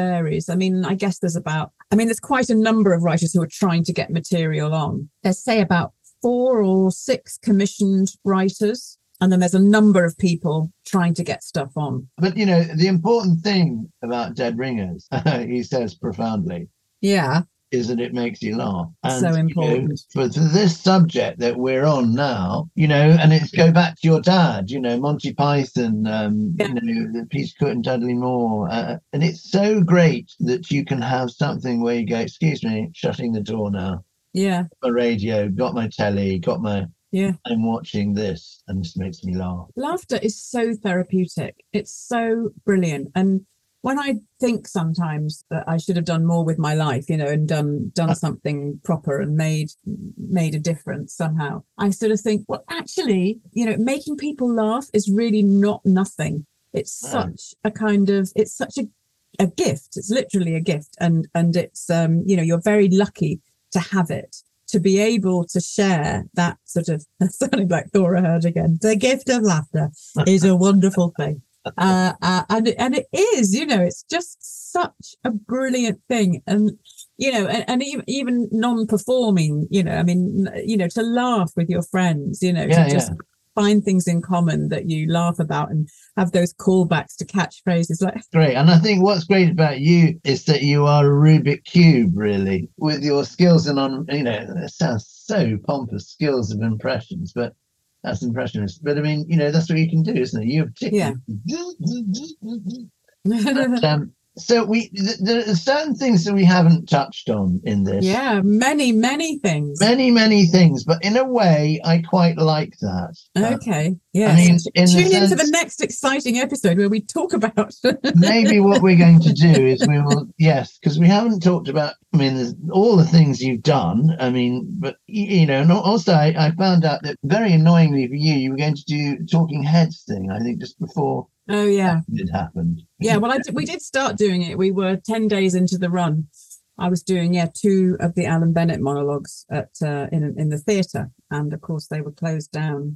I guess there's quite a number of writers who are trying to get material on. There's say about 4 or 6 commissioned writers, and then there's a number of people trying to get stuff on. But the important thing about Dead Ringers, he says profoundly, is that it makes you laugh. And, so important. For this subject that we're on now, and it's go back to your dad, Monty Python, Peter Cook and Dudley Moore, and it's so great that you can have something where you go, excuse me, shutting the door now. Yeah. My radio, got my telly, got my. Yeah. I'm watching this, and this makes me laugh. Laughter is so therapeutic. It's so brilliant. And when I think sometimes that I should have done more with my life, and done something proper and made a difference somehow, I sort of think, well, actually, making people laugh is really not nothing. It's such a a gift. It's literally a gift. And it's, you're very lucky to have it, to be able to share that sort of, sounding like Thora Hird again, the gift of laughter is a wonderful thing. And it is, it's just such a brilliant thing. And, and even non-performing, to laugh with your friends, just find things in common that you laugh about and have those callbacks to catchphrases. Great. And I think what's great about you is that you are a Rubik Cube, really, with your skills and it sounds so pompous, skills of impressions, but that's impressionist. But that's what you can do, isn't it? You have so there are certain things that we haven't touched on in this. Yeah, many things. Many things, but in a way, I quite like that. Okay, yeah. Tune in for the next exciting episode where we talk about. Maybe what we're going to do is we will, because we haven't talked about. There's all the things you've done. But and also I found out that very annoyingly for you were going to do Talking Heads thing. I think just before. Oh yeah, it happened. Yeah, well, we did start doing it. We were 10 days into the run. I was doing 2 of the Alan Bennett monologues in the theatre, and of course they were closed down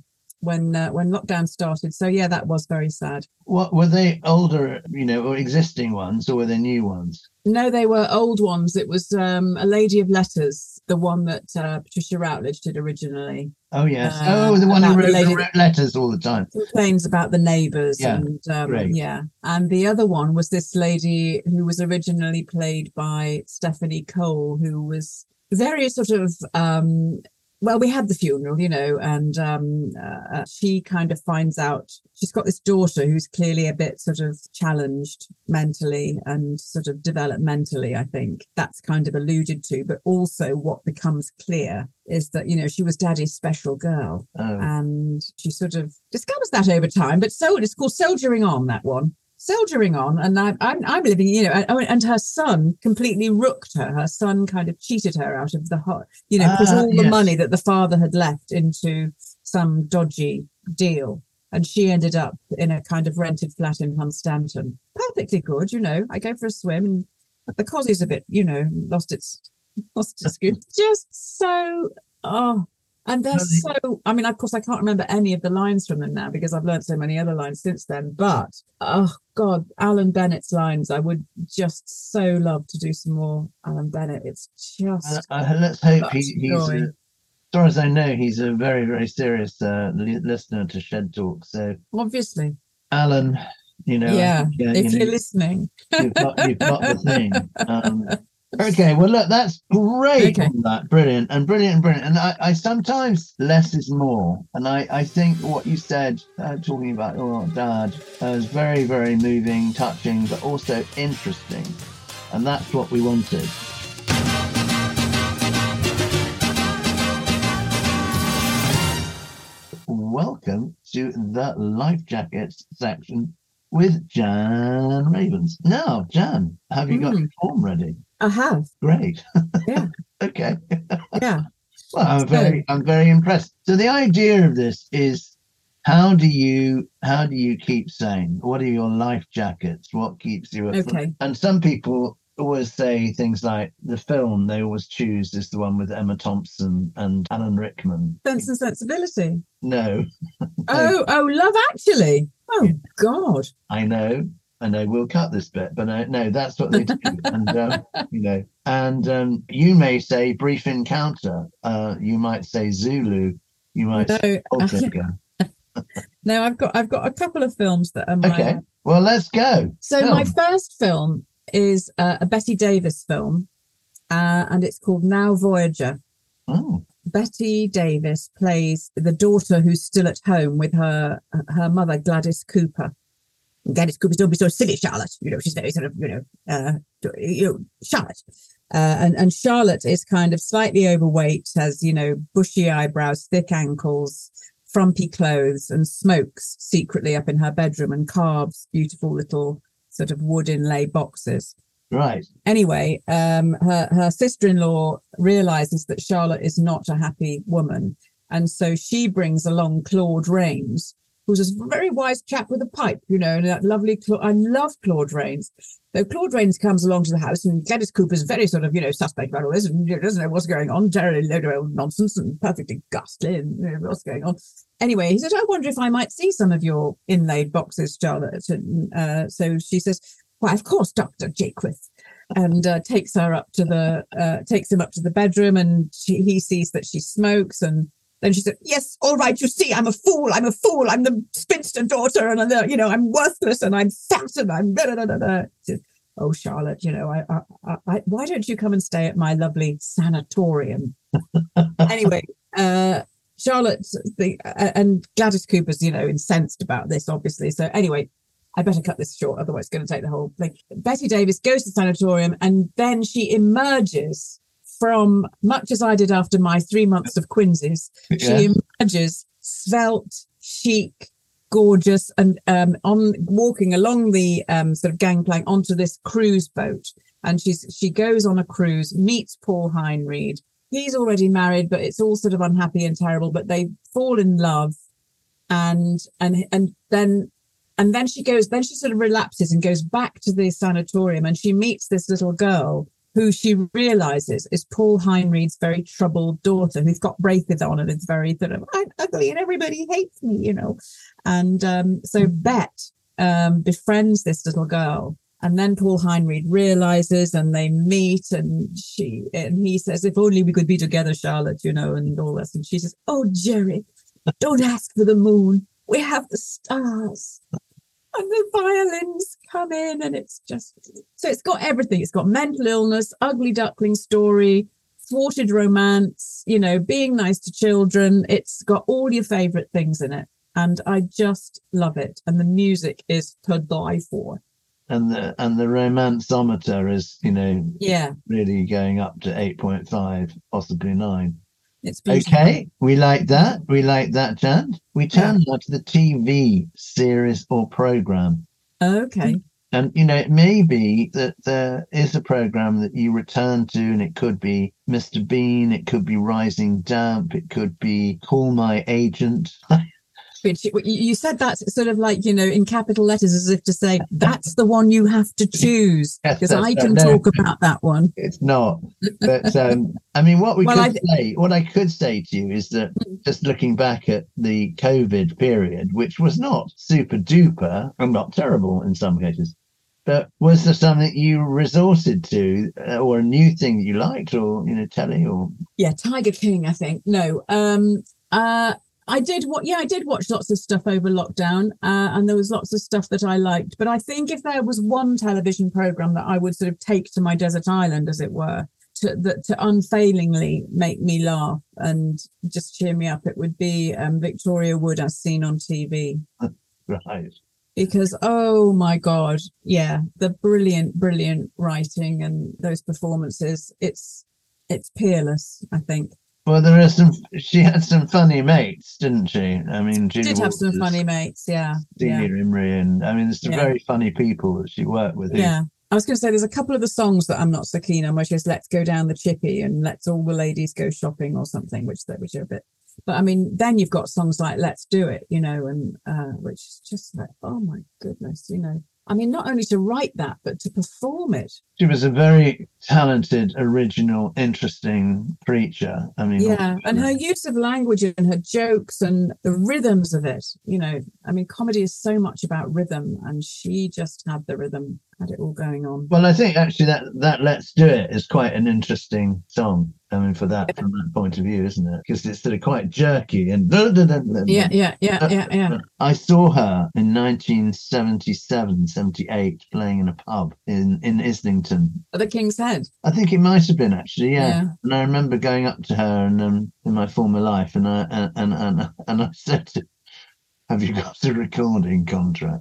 when lockdown started. So yeah, that was very sad. What were they, older, or existing ones, or were they new ones? No, they were old ones. It was A Lady of Letters, the one that Patricia Routledge did originally. Oh yes. The one who wrote letters all the time. Complains about the neighbours. Yeah, and and the other one was this lady who was originally played by Stephanie Cole, who was very sort of well, we had the funeral, and she kind of finds out she's got this daughter who's clearly a bit sort of challenged mentally and sort of developmentally, I think. That's kind of alluded to. But also what becomes clear is that, she was Daddy's special girl. Oh. And she sort of discovers that over time. But it's called Soldiering On, that one. Soldiering on, and I'm living, and her son completely rooked her. Her son kind of cheated her out of the put all the money that the father had left into some dodgy deal, and she ended up in a kind of rented flat in Hunstanton. Perfectly good, I go for a swim, and the cozzie's a bit, lost its good. Just so and they're so, of course, I can't remember any of the lines from them now because I've learned so many other lines since then. But, oh, God, Alan Bennett's lines. I would just so love to do some more Alan Bennett. It's just... let's hope he's... as far as I know, he's a very, very serious listener to Shed Talk. So obviously. Alan, if you're listening. You've got the thing. Okay, well, look, that's great. Okay. That brilliant. And I sometimes less is more. And I think what you said, talking about your dad, is very, very moving, touching, but also interesting. And that's what we wanted. Welcome to the Life Jackets section with Jan Ravens. Now, Jan, have you got your form ready? I have. Great. Yeah. Okay. Yeah. Well, I'm very impressed. So the idea of this is, how do you keep sane? What are your life jackets? What keeps you afloat? Okay. And some people always say things like the film they always choose is the one with Emma Thompson and Alan Rickman. Sense and Sensibility. No. Oh, Love Actually. Oh, God. I know, we'll cut this bit, but no, that's what they do. And, you may say Brief Encounter. You might say Zulu. You might say Poltergeist. No, I've got a couple of films that are Okay, well, let's go. So my first film is a Betty Davis film, and it's called Now Voyager. Oh. Betty Davis plays the daughter who's still at home with her mother, Gladys Cooper. Gladys Cooper, don't be so silly, Charlotte. She's very sort of, Charlotte. And Charlotte is kind of slightly overweight, has, bushy eyebrows, thick ankles, frumpy clothes, and smokes secretly up in her bedroom and carves beautiful little sort of wood inlay boxes. Right. Anyway, her sister-in-law realizes that Charlotte is not a happy woman. And so she brings along Claude Rains, who's a very wise chap with a pipe, and that lovely, I love Claude Rains. So Claude Rains comes along to the house, and Gladys Cooper's very sort of, suspect about all this, and doesn't know what's going on, terribly load of old nonsense and perfectly ghastly, and what's going on. Anyway, he said, I wonder if I might see some of your inlaid boxes, Charlotte. And so she says, why, of course, Dr. Jaquith. And takes him up to the bedroom, and he sees that she smokes, and then she said, yes, all right, you see, I'm a fool, I'm the spinster daughter, and I'm worthless, and I'm fat, and I'm blah, blah, blah, blah. She said, oh, Charlotte, I why don't you come and stay at my lovely sanatorium? Anyway, Charlotte and Gladys Cooper's, incensed about this, obviously. So anyway, I better cut this short, otherwise it's going to take the whole thing. Betty Davis goes to the sanatorium, and then she emerges from, much as I did after my 3 months of Quincy's, she emerges svelte, chic, gorgeous, and walking along the sort of gangplank onto this cruise boat. And she goes on a cruise, meets Paul Heinried. He's already married, but it's all sort of unhappy and terrible, but they fall in love. And then she sort of relapses and goes back to the sanatorium, and she meets this little girl who she realizes is Paul Heinrich's very troubled daughter, who's got braces on and is very sort of, I'm ugly and everybody hates me, you know. And so Bet befriends this little girl. And then Paul Heinrich realizes, and they meet, and he says, if only we could be together, Charlotte, you know, and all this. And she says, oh, Jerry, don't ask for the moon. We have the stars. And the violins come in, and it's just, so it's got everything. It's got mental illness, ugly duckling story, thwarted romance, you know, being nice to children. It's got all your favorite things in it. And I just love it. And the music is to die for. And the romanceometer is, you know, yeah, really going up to 8.5, possibly 9. It's beautiful. Okay, we like that. We like that, Jan. We turn now to the TV series or program. Okay. And, you know, it may be that there is a program that you return to, and it could be Mr. Bean, it could be Rising Damp, it could be Call My Agent. Which you said that sort of like, you know, in capital letters, as if to say, that's the one you have to choose, because I can talk about that one. It's not. But I mean, what I could say to you is that just looking back at the COVID period, which was not super duper and not terrible in some cases, but was there something you resorted to or a new thing that you liked, or, you know, telly or? Yeah, Tiger King, I think. No. I did watch lots of stuff over lockdown, and there was lots of stuff that I liked. But I think if there was one television program that I would sort of take to my desert island, as it were, to unfailingly make me laugh and just cheer me up, it would be Victoria Wood As Seen on TV. Right. Because, oh my God, yeah, the brilliant writing and those performances, it's peerless, I think. Well, she had some funny mates, didn't she? I mean, Julie did have some funny mates, yeah. Celia Imrie, and I mean, there's some very funny people that she worked with. Yeah. I was going to say, there's a couple of the songs that I'm not so keen on, which is Let's Go Down the Chippy and Let's All the Ladies Go Shopping or something, which are a bit. But I mean, then you've got songs like Let's Do It, you know, and which is just like, oh my goodness, you know. I mean, not only to write that, but to perform it. She was a very talented, original, interesting preacher. I mean, yeah, and her use of language and her jokes and the rhythms of it, you know, I mean, comedy is so much about rhythm, and she just had the rhythm, had it all going on. Well, I think actually that Let's Do It is quite an interesting song. I mean, from that point of view, isn't it? Because it's sort of quite jerky and yeah. I saw her in 1977, 78, playing in a pub in Islington. At the King's Head. I think it might have been, actually, yeah. And I remember going up to her and in my former life, and I said, "Have you got a recording contract?"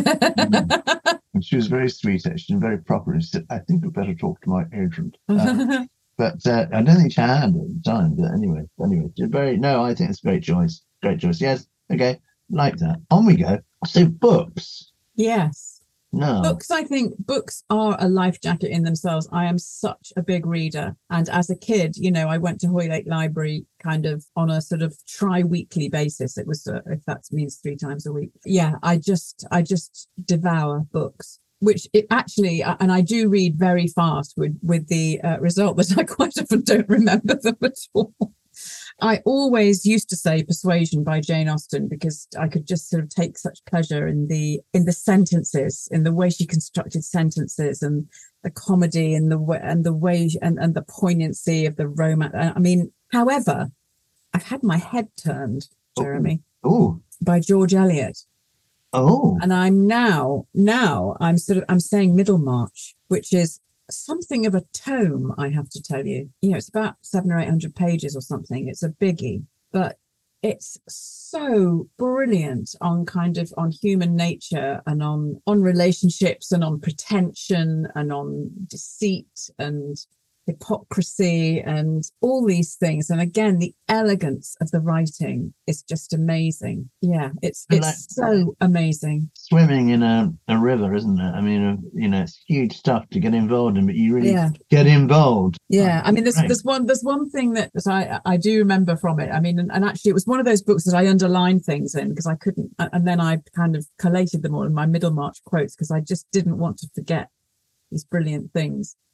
And she was very sweet, actually, and very proper. And she said, "I think I'd better talk to my agent." But I don't think she had at the time. But anyway, I think it's a great choice. Great choice. Yes. Okay. Like that. On we go. So books. Yes. No. Books, I think books are a life jacket in themselves. I am such a big reader. And as a kid, you know, I went to Hoylake Library kind of on a sort of tri-weekly basis. It was, if that means 3 times a week. Yeah, I just devour books. Which it actually, and I do read very fast with the result that I quite often don't remember them at all. I always used to say Persuasion by Jane Austen, because I could just sort of take such pleasure in the sentences, in the way she constructed sentences, and the comedy and the way and the poignancy of the romance. I mean, however, I've had my head turned, Jeremy, by George Eliot. Oh. And I'm I'm saying Middlemarch, which is something of a tome, I have to tell you. You know, it's about 700 or 800 pages or something. It's a biggie, but it's so brilliant on human nature and on relationships and on pretension and on deceit and hypocrisy and all these things. And again, the elegance of the writing is just amazing. Yeah, it's so amazing. Swimming in a river, isn't it? I mean, you know, it's huge stuff to get involved in, but you really get involved. Yeah, I mean, there's one thing that I do remember from it. I mean, and actually it was one of those books that I underlined things in because I couldn't, and then I kind of collated them all in my Middlemarch quotes because I just didn't want to forget these brilliant things.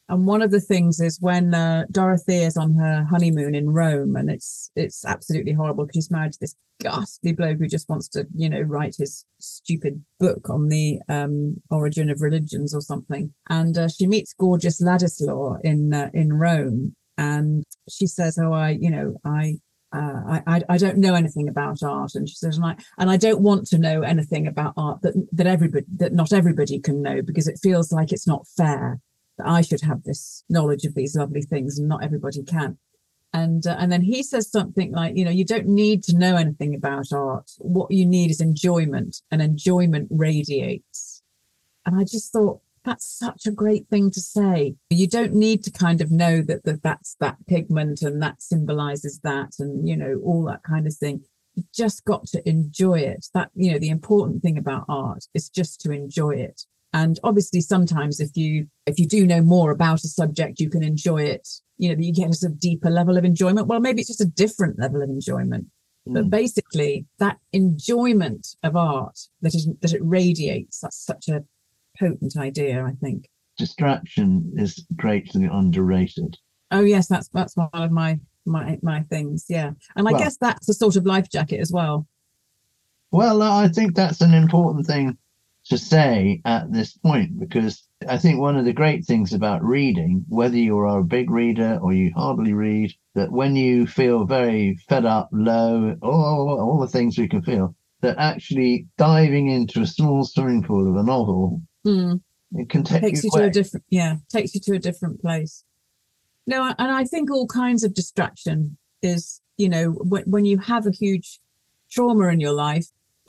And one of the things is when Dorothy is on her honeymoon in Rome, and it's absolutely horrible because she's married to this ghastly bloke who just wants to, write his stupid book on the origin of religions or something. And she meets gorgeous Ladislaw in Rome, and she says, "Oh, I don't know anything about art," and she says, "And I don't want to know anything about art that not everybody can know, because it feels like it's not fair that I should have this knowledge of these lovely things and not everybody can." And then he says something like, you don't need to know anything about art. What you need is enjoyment, and enjoyment radiates. And I just thought, that's such a great thing to say. You don't need to kind of know that's that pigment and that symbolizes that, and, all that kind of thing. You just got to enjoy it. That, the important thing about art is just to enjoy it. And obviously, sometimes if you do know more about a subject, you can enjoy it. You get a sort of deeper level of enjoyment. Well, maybe it's just a different level of enjoyment. But basically, that enjoyment of art that it radiates, that's such a potent idea, I think. Distraction is greatly underrated. Oh yes, that's one of my things. Yeah, and I guess that's a sort of life jacket as well. Well, I think that's an important thing to say at this point, because I think one of the great things about reading, whether you are a big reader or you hardly read, that when you feel very fed up, low, all the things we can feel, that actually diving into a small swimming pool of a novel, it can takes you to a different place. No, and I think all kinds of distraction is, when you have a huge trauma in your life,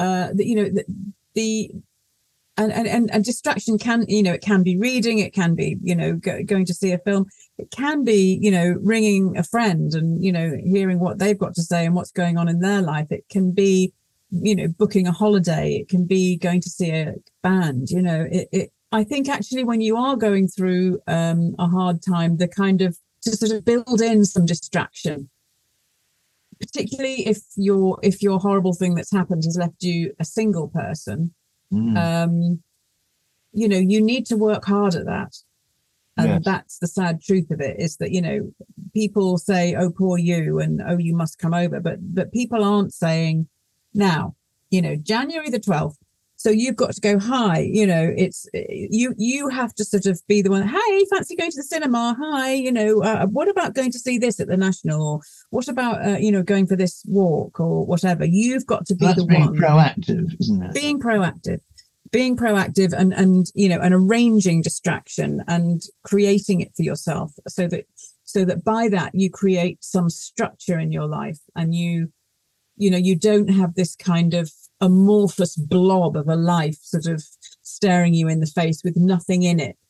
and distraction can, it can be reading, it can be, going to see a film, it can be, ringing a friend and, hearing what they've got to say and what's going on in their life. It can be, booking a holiday. It can be going to see a band. I think actually when you are going through a hard time, the kind of to sort of build in some distraction, particularly if your horrible thing that's happened has left you a single person. You need to work hard at that. And that's the sad truth of it, is that, people say, "Oh, poor you," and "Oh, you must come over." But people aren't saying, now, January the 12th. So you've got to go, "Hi," it's you have to sort of be the one. "Hey, fancy going to the cinema? Hi, what about going to see this at the National? Or what about, going for this walk or whatever?" You've got to be the one. That's being proactive, isn't it? Being proactive and arranging distraction and creating it for yourself so that by that you create some structure in your life, and you don't have this kind of amorphous blob of a life sort of staring you in the face with nothing in it.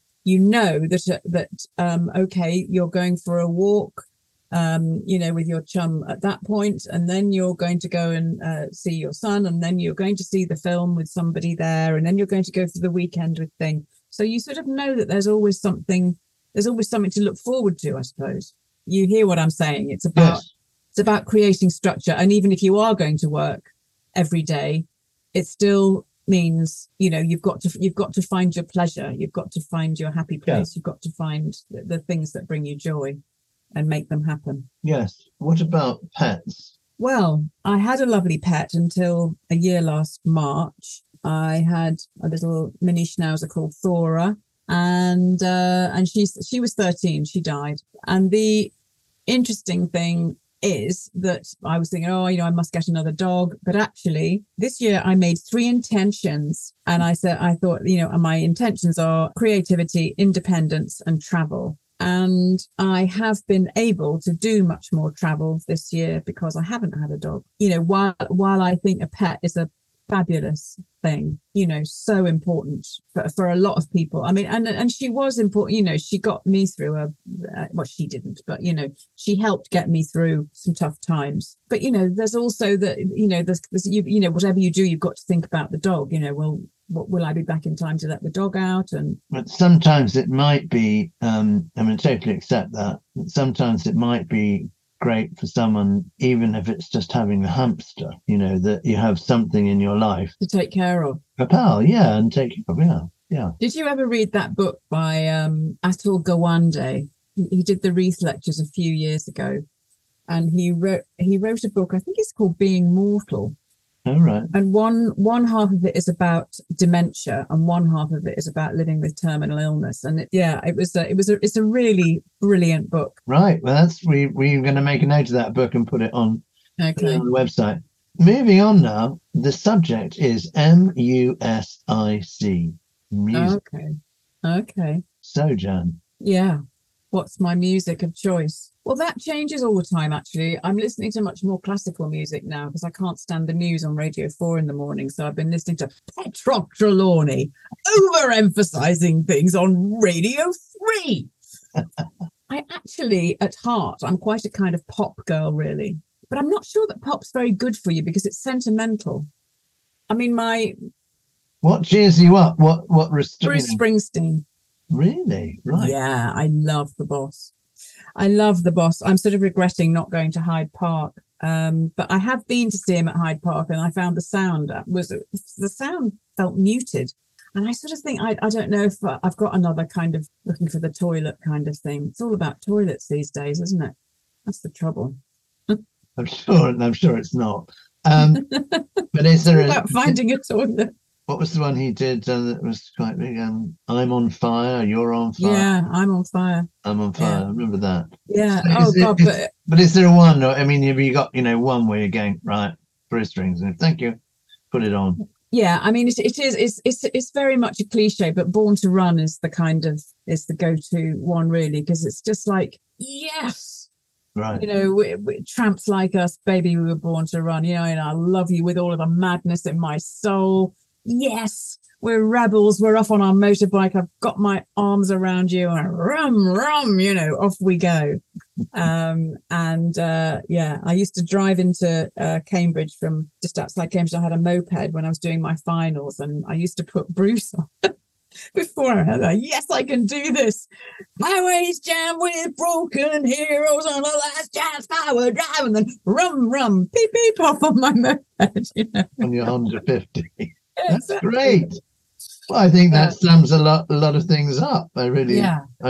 Okay, you're going for a walk, with your chum at that point, and then you're going to go and see your son, and then you're going to see the film with somebody there, and then you're going to go for the weekend with thing. So you sort of know that there's always something to look forward to, I suppose. You hear what I'm saying? It's about creating structure, and even if you are going to work every day, it still means you've got to find your pleasure, you've got to find your happy place, you've got to find the things that bring you joy and make them happen. Yes. What about pets? Well, I had a lovely pet until a year last March. I had a little mini schnauzer called Thora, and she was 13. She died. And the interesting thing is that I was thinking, I must get another dog. But actually, this year I made 3 intentions. And I thought, my intentions are creativity, independence, and travel. And I have been able to do much more travel this year because I haven't had a dog. While I think a pet is a fabulous thing, so important for a lot of people. I mean, and she was important. She got me through she didn't, but she helped get me through some tough times. But there's also there's whatever you do, you've got to think about the dog. Will I be back in time to let the dog out? But sometimes it might be, I totally accept that. Sometimes it might be great for someone, even if it's just having a hamster, that you have something in your life to take care of. A pal, and take care of, Yeah. Did you ever read that book by Atul Gawande? He did the Reith lectures a few years ago, and he wrote a book. I think it's called Being Mortal. All right. And one half of it is about dementia, and one half of it is about living with terminal illness. And it's a really brilliant book. Right. Well, we're going to make a note of that book and put it on, Okay. put it on the website. Moving on now. The subject is music. Music. Okay. So, Jan. Yeah. What's my music of choice? Well, that changes all the time, actually. I'm listening to much more classical music now because I can't stand the news on Radio 4 in the morning. So I've been listening to Petrov Trelawney, overemphasizing things on Radio 3. I actually, at heart, I'm quite a kind of pop girl, really. But I'm not sure that pop's very good for you because it's sentimental. I mean, What cheers you up? What Bruce Springsteen. Really? Right. Yeah, I love The Boss. I'm sort of regretting not going to Hyde Park. But I have been to see him at Hyde Park, and I found the sound felt muted. And I sort of think, I don't know if I've got another kind of looking for the toilet kind of thing. It's all about toilets these days, isn't it? That's the trouble. I'm sure it's not. But is there about finding a toilet? What was the one he did that was quite big? I'm on fire. You're on fire. Yeah, I'm on fire. I'm on fire. Yeah. I remember that. Yeah. But is there a one? I mean, have you got one where you're going right? Bruce Springsteen. Thank you. Put it on. Yeah, I mean, it's very much a cliche, but Born to Run is the go-to one, really, because it's just like, yes, right. We tramps like us, baby, we were born to run. And I love you with all of the madness in my soul. Yes, we're rebels. We're off on our motorbike. I've got my arms around you, and rum, off we go. I used to drive into Cambridge from just outside Cambridge. I had a moped when I was doing my finals, and I used to put Bruce on before I had that. Yes, I can do this. Highways jammed with broken heroes on the last chance power drive, and then rum, beep, beep, off on my moped. On your 150. That's Exactly. great. Well, I think that sums a lot of things up. I really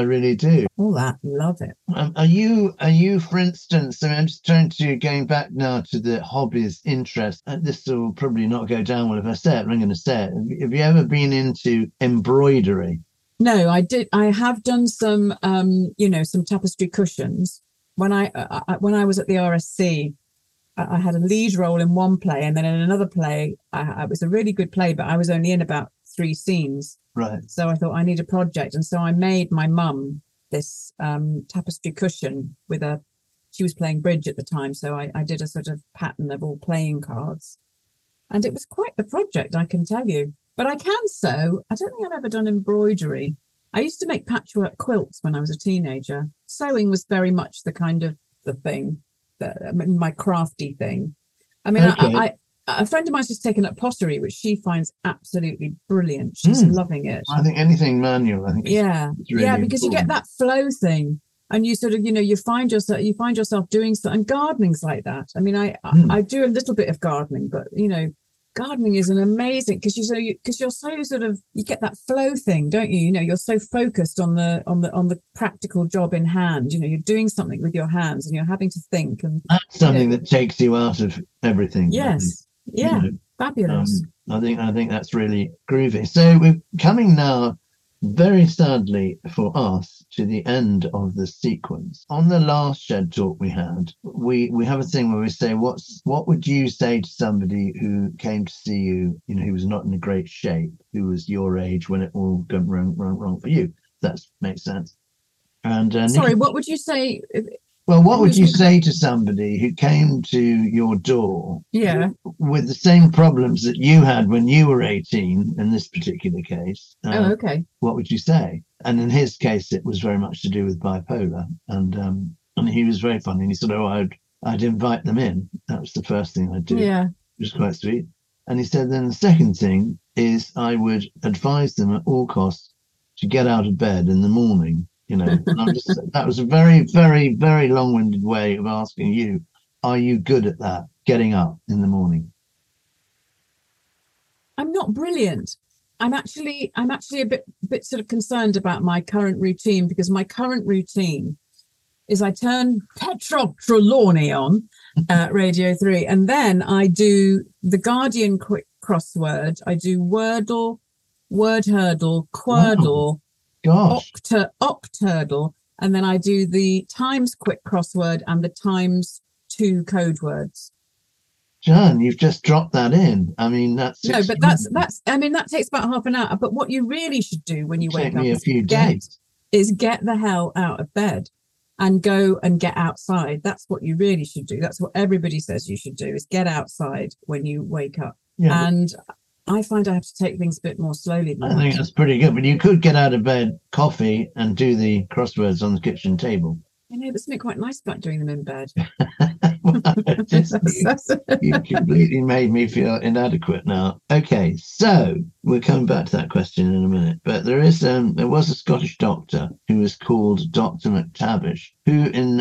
do. All that, love it. Are you, for instance? I'm just going back now to the hobbies, interest. This will probably not go down well if I say it, but I'm going to say it. Have you ever been into embroidery? No, I did. I have done some, some tapestry cushions. When I was at the RSC. I had a lead role in one play, and then in another play, it was a really good play, but I was only in about 3 scenes. Right. So I thought I need a project. And so I made my mum this tapestry cushion she was playing bridge at the time. So I did a sort of pattern of all playing cards. And it was quite the project, I can tell you. But I can sew. I don't think I've ever done embroidery. I used to make patchwork quilts when I was a teenager. Sewing was very much the kind of the thing. My crafty thing. I mean, okay. A friend of mine's just taken up pottery, which she finds absolutely brilliant. She's loving it. I think anything manual. I think it's really because important. You get that flow thing, and you sort of you find yourself doing stuff, and gardening's like that. I mean, I do a little bit of gardening, but gardening is an amazing because you're so sort of you get that flow thing, don't you? You're so focused on the practical job in hand. You're doing something with your hands and you're having to think. And that's something that takes you out of everything. Yes, fabulous. I think that's really groovy. So we're coming now, very sadly for us, to the end of the sequence. On the last Shed Talk we had, we have a thing where we say, what would you say to somebody who came to see you, who was not in a great shape, who was your age when it all went wrong for you? That makes sense. And sorry, what would you say? Well, what would you say to somebody who came to your door with the same problems that you had when you were 18, in this particular case? Okay. What would you say? And in his case, it was very much to do with bipolar. And he was very funny. And he said, I'd invite them in. That was the first thing I'd do. Yeah. It was quite sweet. And he said, then the second thing is I would advise them at all costs to get out of bed in the morning. And that was a very, very, very long-winded way of asking you, are you good at that, getting up in the morning? I'm not brilliant. I'm actually a bit sort of concerned about my current routine, because my current routine is I turn Petra Trelawney on Radio 3, and then I do the Guardian quick crossword. I do Wordle, Word Hurdle, Quordle, Octurdle, and then I do the Times quick crossword and the Times 2 code words. Jan, you've just dropped that in. I mean, that's no, but that's. I mean, that takes about half an hour. But what you really should do when you wake up is get the hell out of bed and go and get outside. That's what you really should do. That's what everybody says you should do, is get outside when you wake up. Yeah. And I find I have to take things a bit more slowly than I think that's pretty good. But you could get out of bed, coffee, and do the crosswords on the kitchen table. I know, there's something quite nice about doing them in bed. You completely made me feel inadequate now. Okay, so we're coming back to that question in a minute. But there was a Scottish doctor who was called Dr. McTavish, who in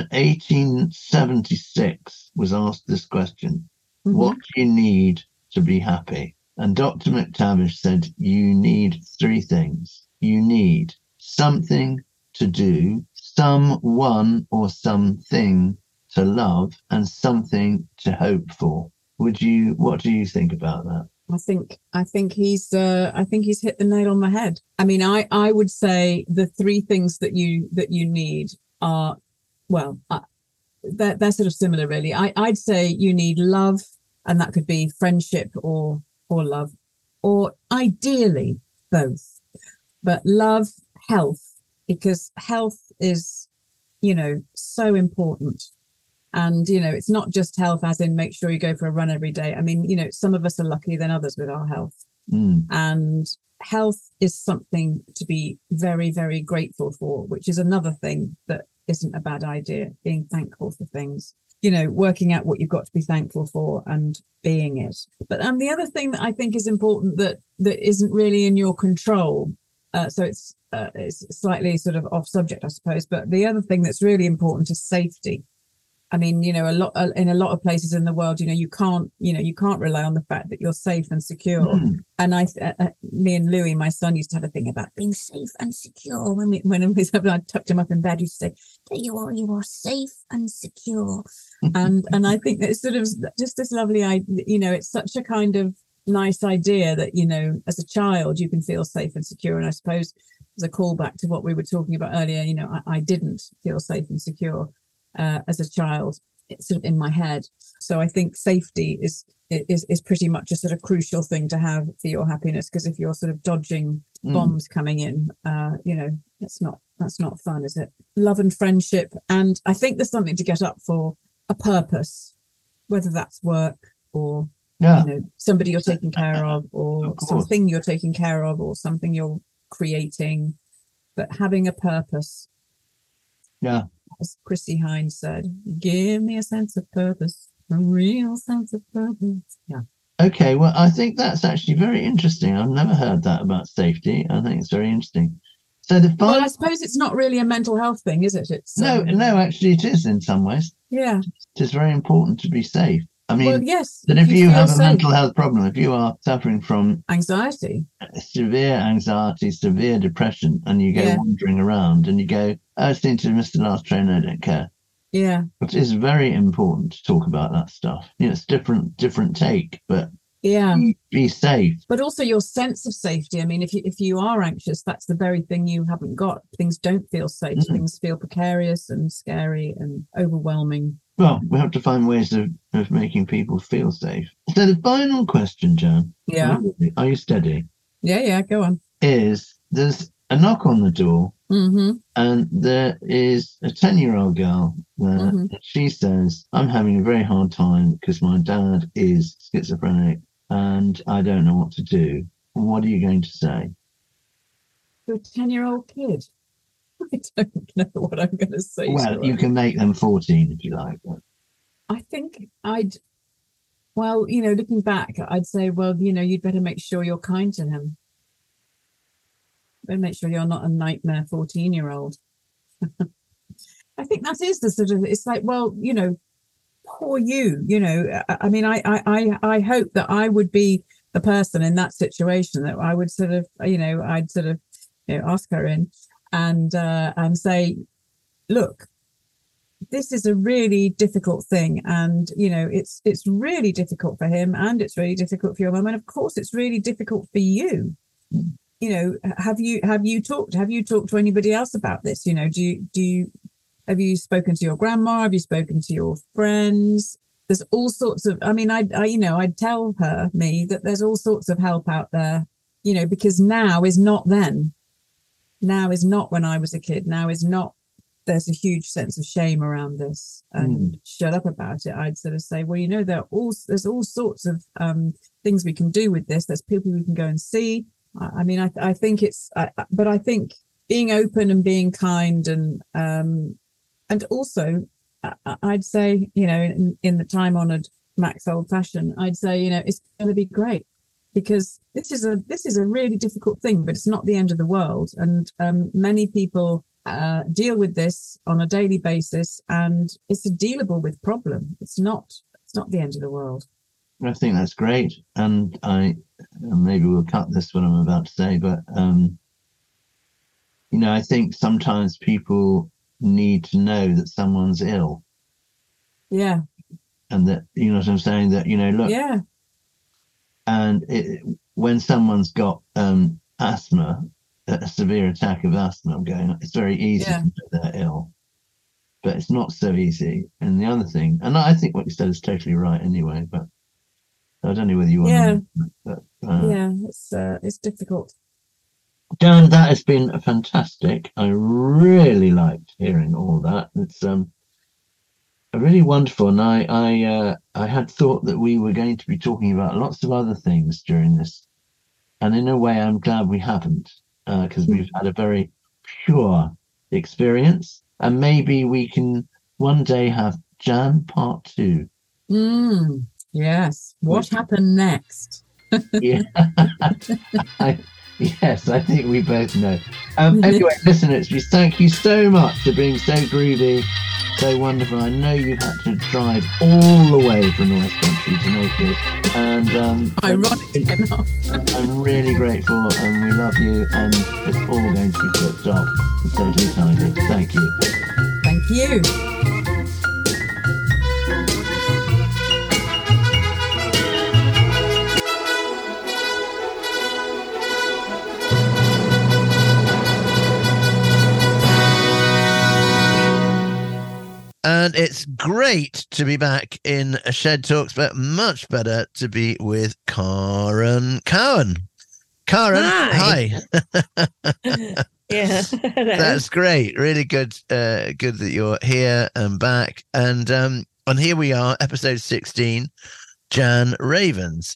1876 was asked this question: what do you need to be happy? And Dr. McTavish said, you need three things. You need something to do, someone or something to love, and something to hope for. What do you think about that? I think he's hit the nail on the head. I mean, I would say the three things that you need are, well, they're sort of similar, really. I'd say you need love, and that could be friendship or love, or ideally both. But love, health, because health is, so important. And, it's not just health as in make sure you go for a run every day. I mean, some of us are luckier than others with our health. And health is something to be very, very grateful for, which is another thing that isn't a bad idea, being thankful for things, working out what you've got to be thankful for and being it. But the other thing that I think is important that isn't really in your control, so it's slightly sort of off subject, I suppose, but the other thing that's really important is safety. I mean, in a lot of places in the world, you can't rely on the fact that you're safe and secure. And me and Louis, my son, used to have a thing about being safe and secure. When I tucked him up in bed, he used to say, "There you are safe and secure." and I think that it's sort of just this lovely idea. It's such a kind of nice idea that as a child you can feel safe and secure. And I suppose as a callback to what we were talking about earlier, I didn't feel safe and secure as a child. It's sort of in my head. So I think safety is pretty much a sort of crucial thing to have for your happiness, because if you're sort of dodging bombs coming in, that's not fun, is it? Love and friendship, and I think there's something to get up for, a purpose, whether that's work or somebody you're taking care of, or something you're taking care of, or something you're creating, but having a purpose. Yeah. As Chrissie Hynde said, give me a sense of purpose, a real sense of purpose. Yeah. Okay, well, I think that's actually very interesting. I've never heard that about safety. I think it's very interesting. So well, I suppose it's not really a mental health thing, is it? It's no, actually it is in some ways. Yeah. It is very important to be safe. I mean, well, yes, that if you have a mental health problem, if you are suffering from severe anxiety, severe depression, and you go wandering around and you go, I was thinking to Mr. Last Train, I don't care. Yeah. It is very important to talk about that stuff. It's different take, but be safe. But also your sense of safety. I mean, if you are anxious, that's the very thing you haven't got. Things don't feel safe. Things feel precarious and scary and overwhelming. Well, we have to find ways of making people feel safe. So the final question, Jan. Yeah. Are you steady? Yeah, go on. There's a knock on the door, and there is a 10-year-old girl there. And she says, I'm having a very hard time because my dad is schizophrenic and I don't know what to do. What are you going to say? To a 10-year-old kid? I don't know what I'm going to say. Well, you can make them 14 if you like. I think looking back, I'd say, well, you'd better make sure you're kind to him. Better make sure you're not a nightmare 14-year-old. I think that is the sort of, it's like, well, poor you, I mean, I hope that I would be the person in that situation that I would sort of, I'd sort of, ask her in and say, look, this is a really difficult thing, and it's really difficult for him, and it's really difficult for your mum, and of course it's really difficult for you. Have you talked to anybody else about this? Have you spoken to your grandma? Have you spoken to your friends? There's all sorts of, I'd tell her, that there's all sorts of help out there, because now is not then. Now is not when I was a kid. Now is not, there's a huge sense of shame around this and shut up about it. I'd sort of say, well, there's all sorts of things we can do with this. There's people we can go and see. I think but I think being open and being kind and also I'd say, in the time-honored Max old-fashioned, I'd say, it's going to be great, because this is a really difficult thing, but it's not the end of the world. And many people deal with this on a daily basis, and it's a dealable with problem. It's not the end of the world. I think that's great, and maybe we'll cut this what I'm about to say, but I think sometimes people need to know that someone's ill. Yeah. And that, what I'm saying, that, look. Yeah. And when someone's got asthma, a severe attack of asthma it's very easy to know they're ill. But it's not so easy. And the other thing, and I think what you said is totally right anyway, but I don't know whether you want to. It's difficult. Dan, that has been fantastic. I really liked hearing all that. It's really wonderful, and I had thought that we were going to be talking about lots of other things during this, and in a way, I'm glad we haven't, because we've had a very pure experience, and maybe we can one day have Jan Part 2. Yes. What happened next? Yeah. Yes, I think we both know. Anyway, listeners, we thank you so much for being so groovy, so wonderful. I know you had to drive all the way from the West Country to make this, and ironically enough, I'm really grateful, and we love you, and it's all going to be flipped off and totally tidy. Thank you. Thank you. And it's great to be back in Shed Talks, but much better to be with Karen Cowan. Karen, hi. Yeah. That's great. Really good. Good that you're here and back. And here we are, episode 16, Jan Ravens.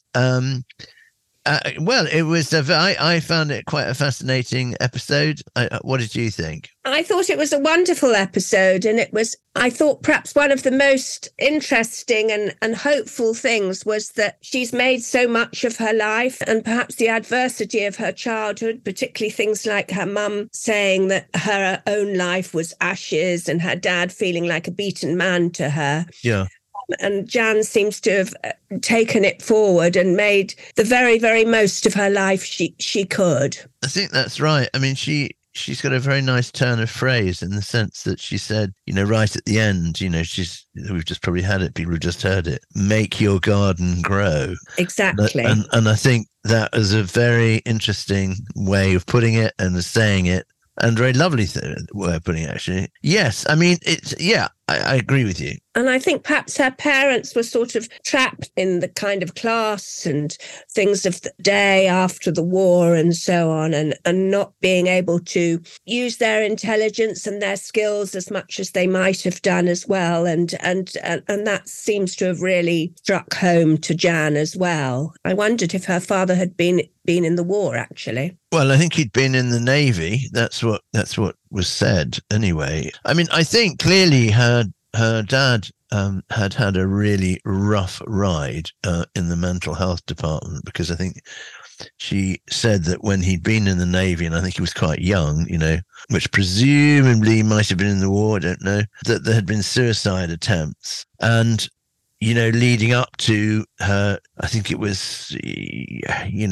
Well, it was. I found it quite a fascinating episode. What did you think? I thought it was a wonderful episode, and I thought perhaps one of the most interesting and hopeful things was that she's made so much of her life, and perhaps the adversity of her childhood, particularly things like her mum saying that her own life was ashes and her dad feeling like a beaten man to her. Yeah. And Jan seems to have taken it forward and made the very, very most of her life she could. I think that's right. I mean, she's got a very nice turn of phrase in the sense that she said, right at the end, we've just probably had it, people have just heard it, make your garden grow. Exactly. And I think that is a very interesting way of putting it and saying it, and very lovely way of putting it, actually. Yes, I mean, I agree with you. And I think perhaps her parents were sort of trapped in the kind of class and things of the day after the war and so on, and not being able to use their intelligence and their skills as much as they might have done as well. And that seems to have really struck home to Jan as well. I wondered if her father had been in the war, actually. Well, I think he'd been in the Navy. That's what was said anyway. I mean, I think clearly her dad had a really rough ride in the mental health department, because I think she said that when he'd been in the Navy, and I think he was quite young, which presumably might have been in the war, I don't know, that there had been suicide attempts. And leading up to her, I think it was, he'd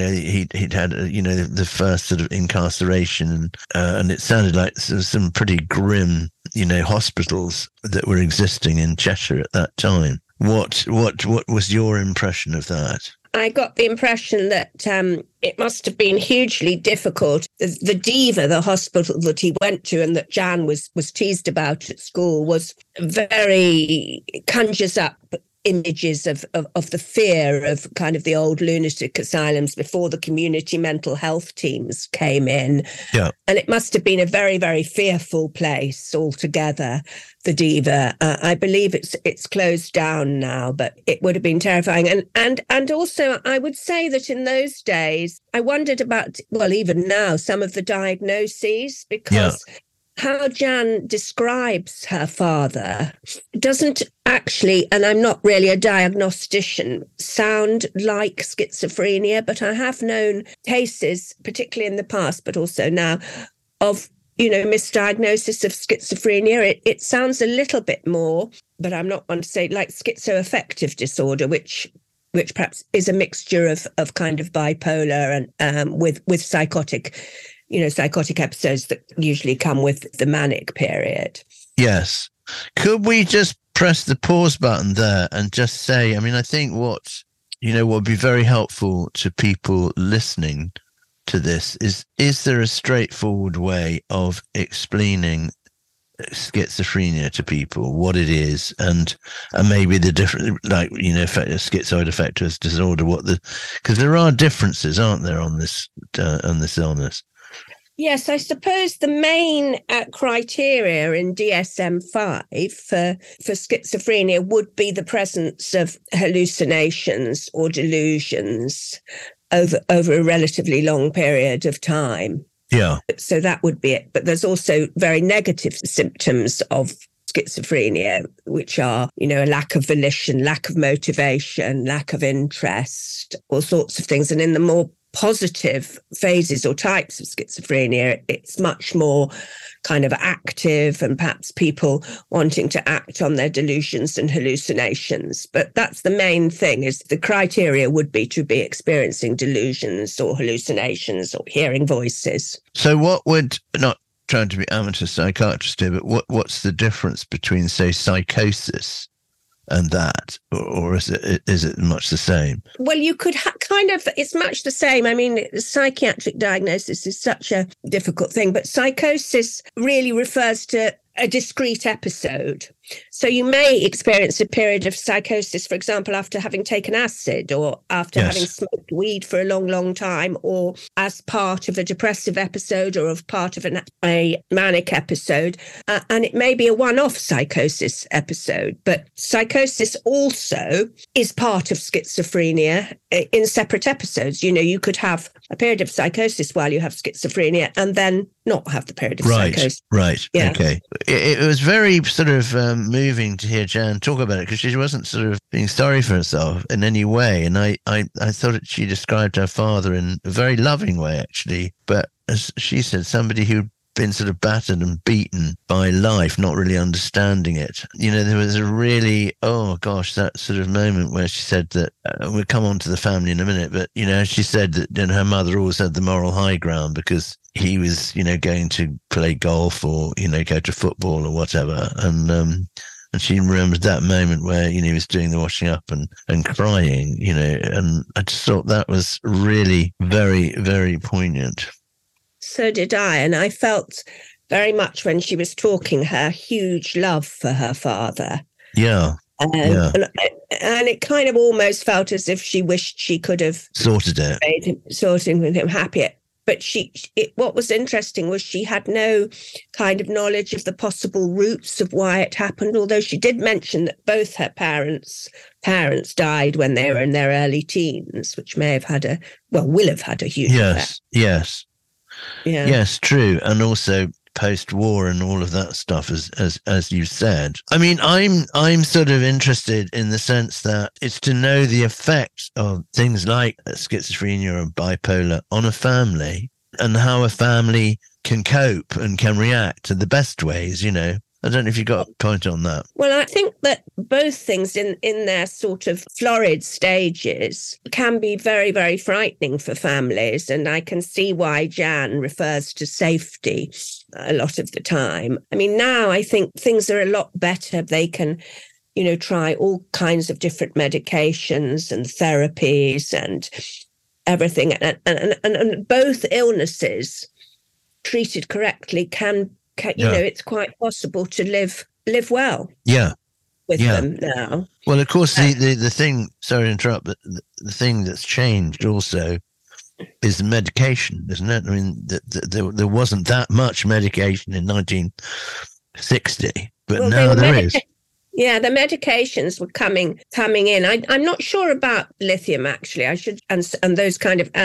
had, the first sort of incarceration, and it sounded like some pretty grim, hospitals that were existing in Cheshire at that time. What was your impression of that? I got the impression that it must have been hugely difficult. The Diva, the hospital that he went to and that Jan was teased about at school, was very conjures up images of the fear of kind of the old lunatic asylums before the community mental health teams came in. Yeah. And it must have been a very, very fearful place altogether, the Diva. I believe it's closed down now, but it would have been terrifying. And also, I would say that in those days, I wondered about, well, even now, some of the diagnoses, because how Jan describes her father doesn't actually, and I'm not really a diagnostician, sound like schizophrenia, but I have known cases, particularly in the past, but also now, of, misdiagnosis of schizophrenia. It sounds a little bit more, but I'm not one to say, like schizoaffective disorder, which perhaps is a mixture of kind of bipolar and with psychotic episodes that usually come with the manic period. Yes. Could we just press the pause button there and just say, I think what would be very helpful to people listening to this is there a straightforward way of explaining schizophrenia to people, what it is, and maybe the different, schizoid affective disorder, because there are differences, aren't there, on this illness? Yes, I suppose the main criteria in DSM-5 for schizophrenia would be the presence of hallucinations or delusions over a relatively long period of time. Yeah. So that would be it. But there's also very negative symptoms of schizophrenia, which are, a lack of volition, lack of motivation, lack of interest, all sorts of things. And in the more positive phases or types of schizophrenia, it's much more kind of active and perhaps people wanting to act on their delusions and hallucinations. But that's the main thing, is the criteria would be to be experiencing delusions or hallucinations or hearing voices. So what would, not trying to be amateur psychiatrist here, but what's the difference between, say, psychosis and that, or is it much the same? Well, you could it's much the same. Psychiatric diagnosis is such a difficult thing, but psychosis really refers to a discrete episode. So you may experience a period of psychosis, for example, after having taken acid or after having smoked weed for a long, long time, or as part of a depressive episode or as part of a manic episode. And it may be a one-off psychosis episode, but psychosis also is part of schizophrenia in separate episodes. You could have a period of psychosis while you have schizophrenia and then not have the period of psychosis. Right. Yeah. Okay. It was very sort of moving to hear Jan talk about it, because she wasn't sort of being sorry for herself in any way. And I thought that she described her father in a very loving way, actually. But as she said, somebody who'd been sort of battered and beaten by life, not really understanding it. There was a really, that sort of moment where she said that, we'll come on to the family in a minute, but, she said that her mother always had the moral high ground because he was, going to play golf or, go to football or whatever. And she remembered that moment where, he was doing the washing up and crying, and I just thought that was really very, very poignant. So did I. And I felt very much when she was talking her huge love for her father. Yeah. And it kind of almost felt as if she wished she could have sorted with him happier. But what was interesting was she had no kind of knowledge of the possible roots of why it happened, although she did mention that both her parents died when they were in their early teens, which may have will have had a huge effect. Yes. Yeah. Yes, true. And also post-war and all of that stuff, as you said. I'm sort of interested in the sense that it's to know the effects of things like schizophrenia or bipolar on a family, and how a family can cope and can react in the best ways, I don't know if you got a point on that. Well, I think that both things in their sort of florid stages can be very, very frightening for families. And I can see why Jan refers to safety a lot of the time. I mean, now I think things are a lot better. They can, try all kinds of different medications and therapies and everything. And both illnesses treated correctly can it's quite possible to live well with them now. Well, of course, the thing, sorry to interrupt, but the thing that's changed also is the medication, isn't it? I mean, there wasn't that much medication in 1960, but now there is. Yeah, the medications were coming in. I'm not sure about lithium, actually. I should, and those kind of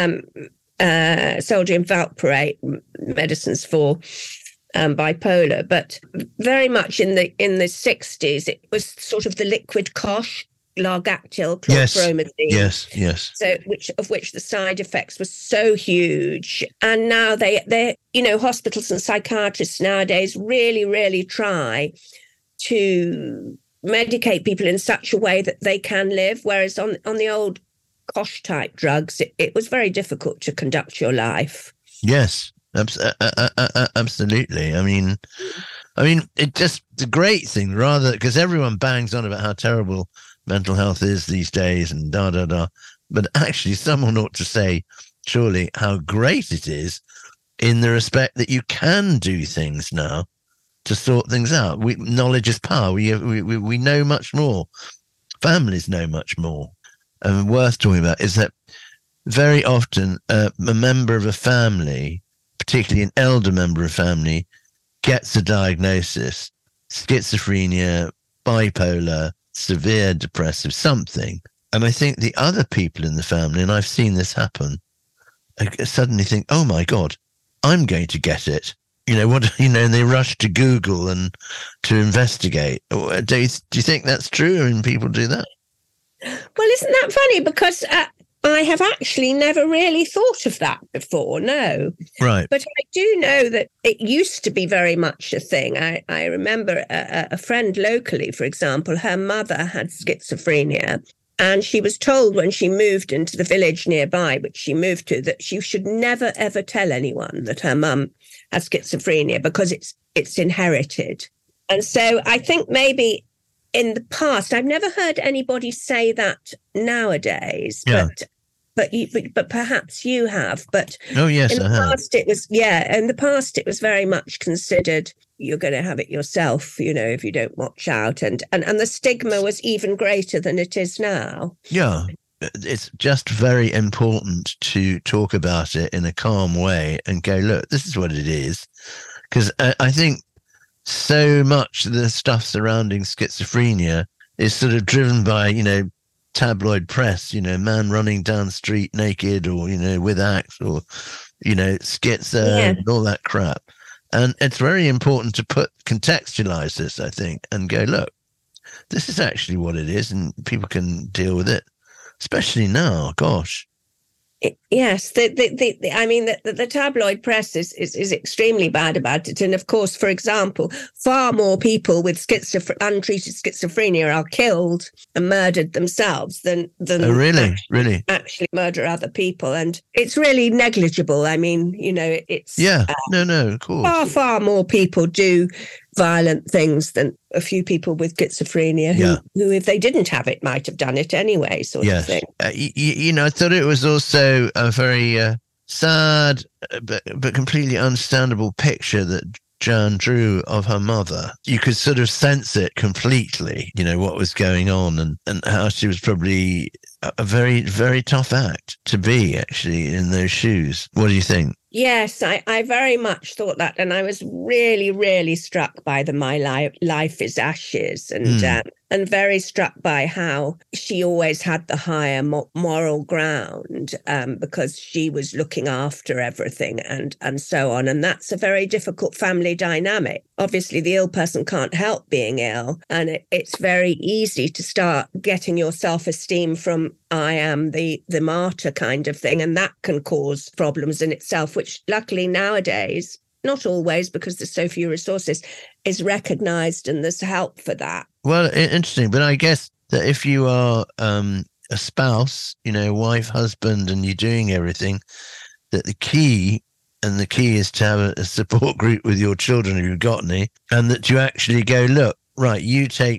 sodium valproate medicines for bipolar, but very much in the 60s, it was sort of the liquid cosh, Largactil, chlorpromazine. Yes. So, which the side effects were so huge, and now they hospitals and psychiatrists nowadays really, really try to medicate people in such a way that they can live, whereas on the old cosh type drugs, it was very difficult to conduct your life. Yes. Absolutely. I mean, it just the great thing, rather, because everyone bangs on about how terrible mental health is these days and but actually someone ought to say, surely, how great it is in the respect that you can do things now to sort things out. Knowledge is power. We know much more. Families know much more. And worth talking about is that very often a member of a family, particularly an elder member of family, gets a diagnosis, schizophrenia, bipolar, severe depressive, something. And I think the other people in the family, and I've seen this happen, suddenly think, oh my God, I'm going to get it. And they rush to Google and to investigate. Do you think that's true? I mean, people do that? Well, isn't that funny? Because I have actually never really thought of that before, no. Right. But I do know that it used to be very much a thing. I remember a friend locally, for example, her mother had schizophrenia, and she was told when she moved into the village nearby, which she moved to, that she should never, ever tell anyone that her mum had schizophrenia because it's inherited. And so I think maybe in the past, I've never heard anybody say that nowadays, but perhaps you have. But oh yes, in the past it was very much considered you're going to have it yourself, if you don't watch out, and the stigma was even greater than it is now. Yeah, it's just very important to talk about it in a calm way and go, look, this is what it is, because I think so much of the stuff surrounding schizophrenia is sort of driven by, tabloid press, man running down the street naked or, with axe or, schizo and all that crap. And it's very important to contextualize this, I think, and go, look, this is actually what it is, and people can deal with it, especially now. Gosh. Yes, the tabloid press is extremely bad about it. And of course, for example, far more people with untreated schizophrenia are killed and murdered themselves than really actually murder other people. And it's really negligible. I mean, it's of course. Far more people do violent things than a few people with schizophrenia who, if they didn't have it, might have done it anyway, sort of thing. I thought it was also a very sad but completely understandable picture that Jan drew of her mother. You could sort of sense it completely, what was going on and how she was probably a very, very tough act to be actually in those shoes. What do you think? Yes, I very much thought that, and I was really, really struck by My Life is Ashes, and very struck by how she always had the higher moral ground because she was looking after everything and so on. And that's a very difficult family dynamic. Obviously, the ill person can't help being ill, and it's very easy to start getting your self-esteem from I am the martyr kind of thing, and that can cause problems in itself, which luckily nowadays not always, because there's so few resources, is recognised and there's help for that. Well, interesting. But I guess that if you are a spouse, wife, husband, and you're doing everything, that the key is to have a support group with your children if you've got any, and that you actually go, look, right, you take,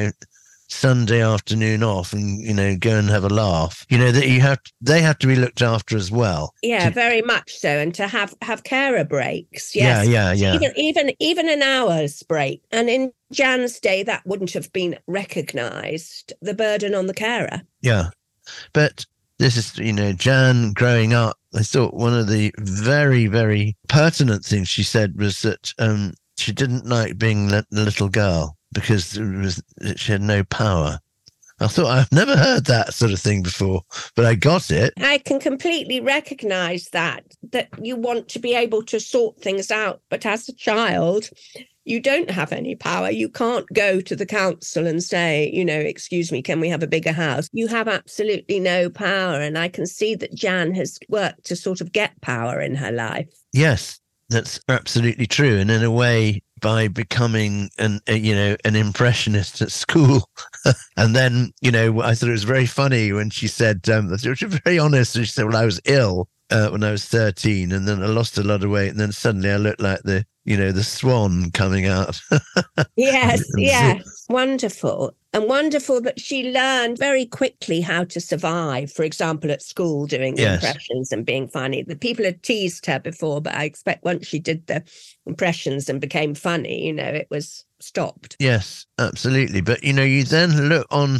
Sunday afternoon off and, go and have a laugh, that they have to be looked after as well. Yeah, very much so. And to have carer breaks. Yes. Yeah. Even an hour's break. And in Jan's day, that wouldn't have been recognised, the burden on the carer. Yeah. But this is, Jan growing up, I thought one of the very, very pertinent things she said was that she didn't like being the little girl because she had no power. I thought, I've never heard that sort of thing before, but I got it. I can completely recognise that you want to be able to sort things out. But as a child, you don't have any power. You can't go to the council and say, excuse me, can we have a bigger house? You have absolutely no power. And I can see that Jan has worked to sort of get power in her life. Yes, that's absolutely true. And in a way, by becoming an impressionist at school. And then, I thought it was very funny when she said, she was very honest. And she said, well, I was ill when I was 13 and then I lost a lot of weight. And then suddenly I looked like the swan coming out. Yes. Wonderful. And wonderful that she learned very quickly how to survive, for example, at school, doing the impressions and being funny. The people had teased her before, but I expect once she did the impressions and became funny, it was stopped. Yes, absolutely. But, you then look on,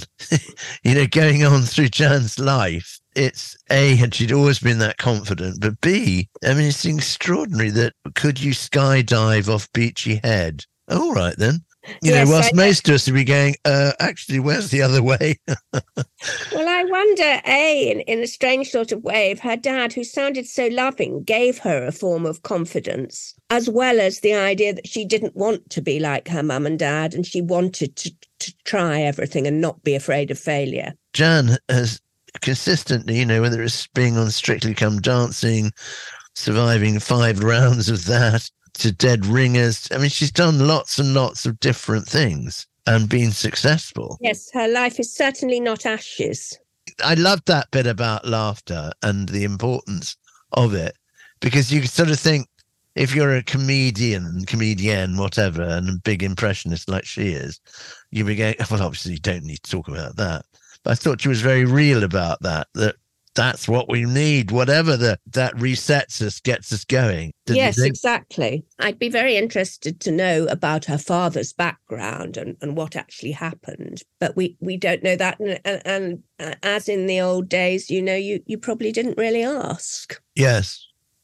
going on through Jan's life, it's A, and she'd always been that confident, but B, it's extraordinary that could you skydive off Beachy Head? All right, then. Whilst most of us would be going, actually, where's the other way? Well, I wonder, in a strange sort of way, if her dad, who sounded so loving, gave her a form of confidence, as well as the idea that she didn't want to be like her mum and dad, and she wanted to try everything and not be afraid of failure. Jan has consistently, whether it's being on Strictly Come Dancing, surviving 5 rounds of that, to Dead Ringers. She's done lots and lots of different things and been successful. Yes, her life is certainly not ashes. I loved that bit about laughter and the importance of it, because you sort of think if you're a comedian, whatever, and a big impressionist like she is, you'd be going, well, obviously you don't need to talk about that. But I thought she was very real about that's what we need, whatever that resets us, gets us going. Yes, exactly. I'd be very interested to know about her father's background and what actually happened. But we don't know that. And as in the old days, you probably didn't really ask. Yes.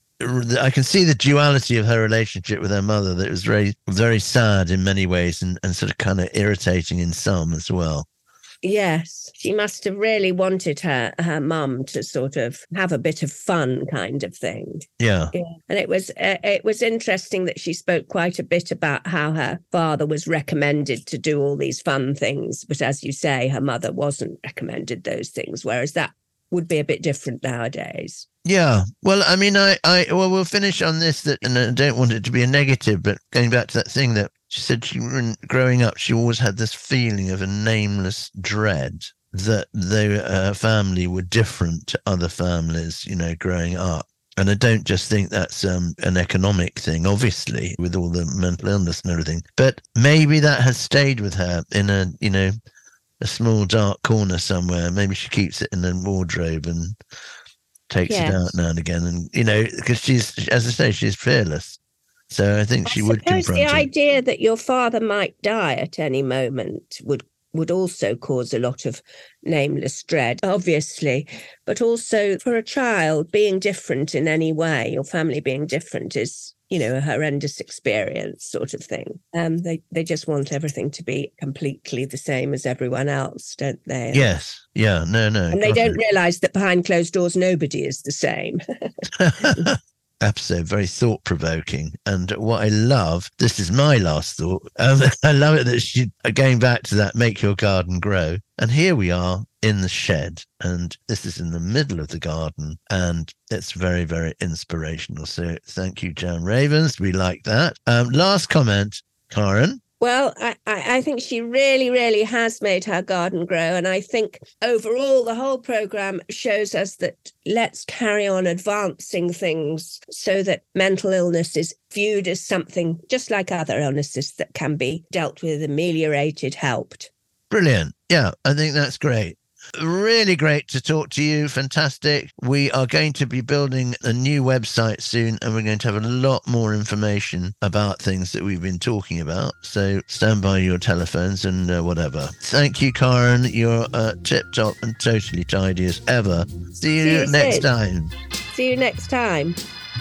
I can see the duality of her relationship with her mother, that it was very, very sad in many ways and sort of kind of irritating in some as well. Yes, she must have really wanted her mum to sort of have a bit of fun kind of thing. Yeah. And it was interesting that she spoke quite a bit about how her father was recommended to do all these fun things. But as you say, her mother wasn't recommended those things, whereas that would be a bit different nowadays. Yeah. Well, we'll finish on this, and I don't want it to be a negative, but going back to that thing that she said, growing up, she always had this feeling of a nameless dread that their family were different to other families, growing up. And I don't just think that's an economic thing, obviously, with all the mental illness and everything. But maybe that has stayed with her in a small dark corner somewhere. Maybe she keeps it in a wardrobe and takes it out now and again. And, because she's, as I say, she's fearless. So I think she would confront the it. idea that your father might die at any moment would also cause a lot of nameless dread, obviously. But also for a child, being different in any way, your family being different is, a horrendous experience sort of thing. They just want everything to be completely the same as everyone else, don't they? Yes. Yeah. No. And they don't realise that behind closed doors, nobody is the same. Episode, very thought-provoking. And what I love, this is my last thought, I love it that she, going back to that, make your garden grow. And here we are in the shed, and this is in the middle of the garden, and it's very, very inspirational. So thank you, Jan Ravens. We like that. Last comment, Karen. Well, I think she really, really has made her garden grow. And I think overall, the whole programme shows us that let's carry on advancing things so that mental illness is viewed as something just like other illnesses that can be dealt with, ameliorated, helped. Brilliant. Yeah, I think that's great. Really great to talk to you. Fantastic. We are going to be building a new website soon, and we're going to have a lot more information about things that we've been talking about. So stand by your telephones and whatever. Thank you, Karen. You're tip-top and totally tidy as ever. See you next time. See you next time.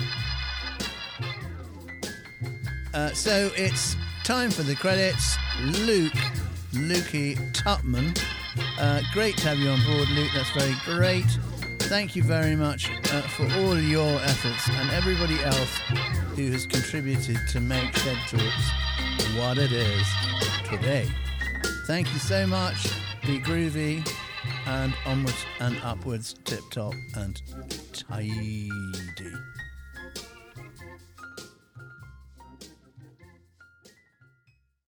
So it's time for the credits. Lukey Tutman. Great to have you on board, Luke. That's very great. Thank you very much for all your efforts and everybody else who has contributed to make Shed Talks what it is today. Thank you so much. Be groovy and onwards and upwards, tip top and tidy.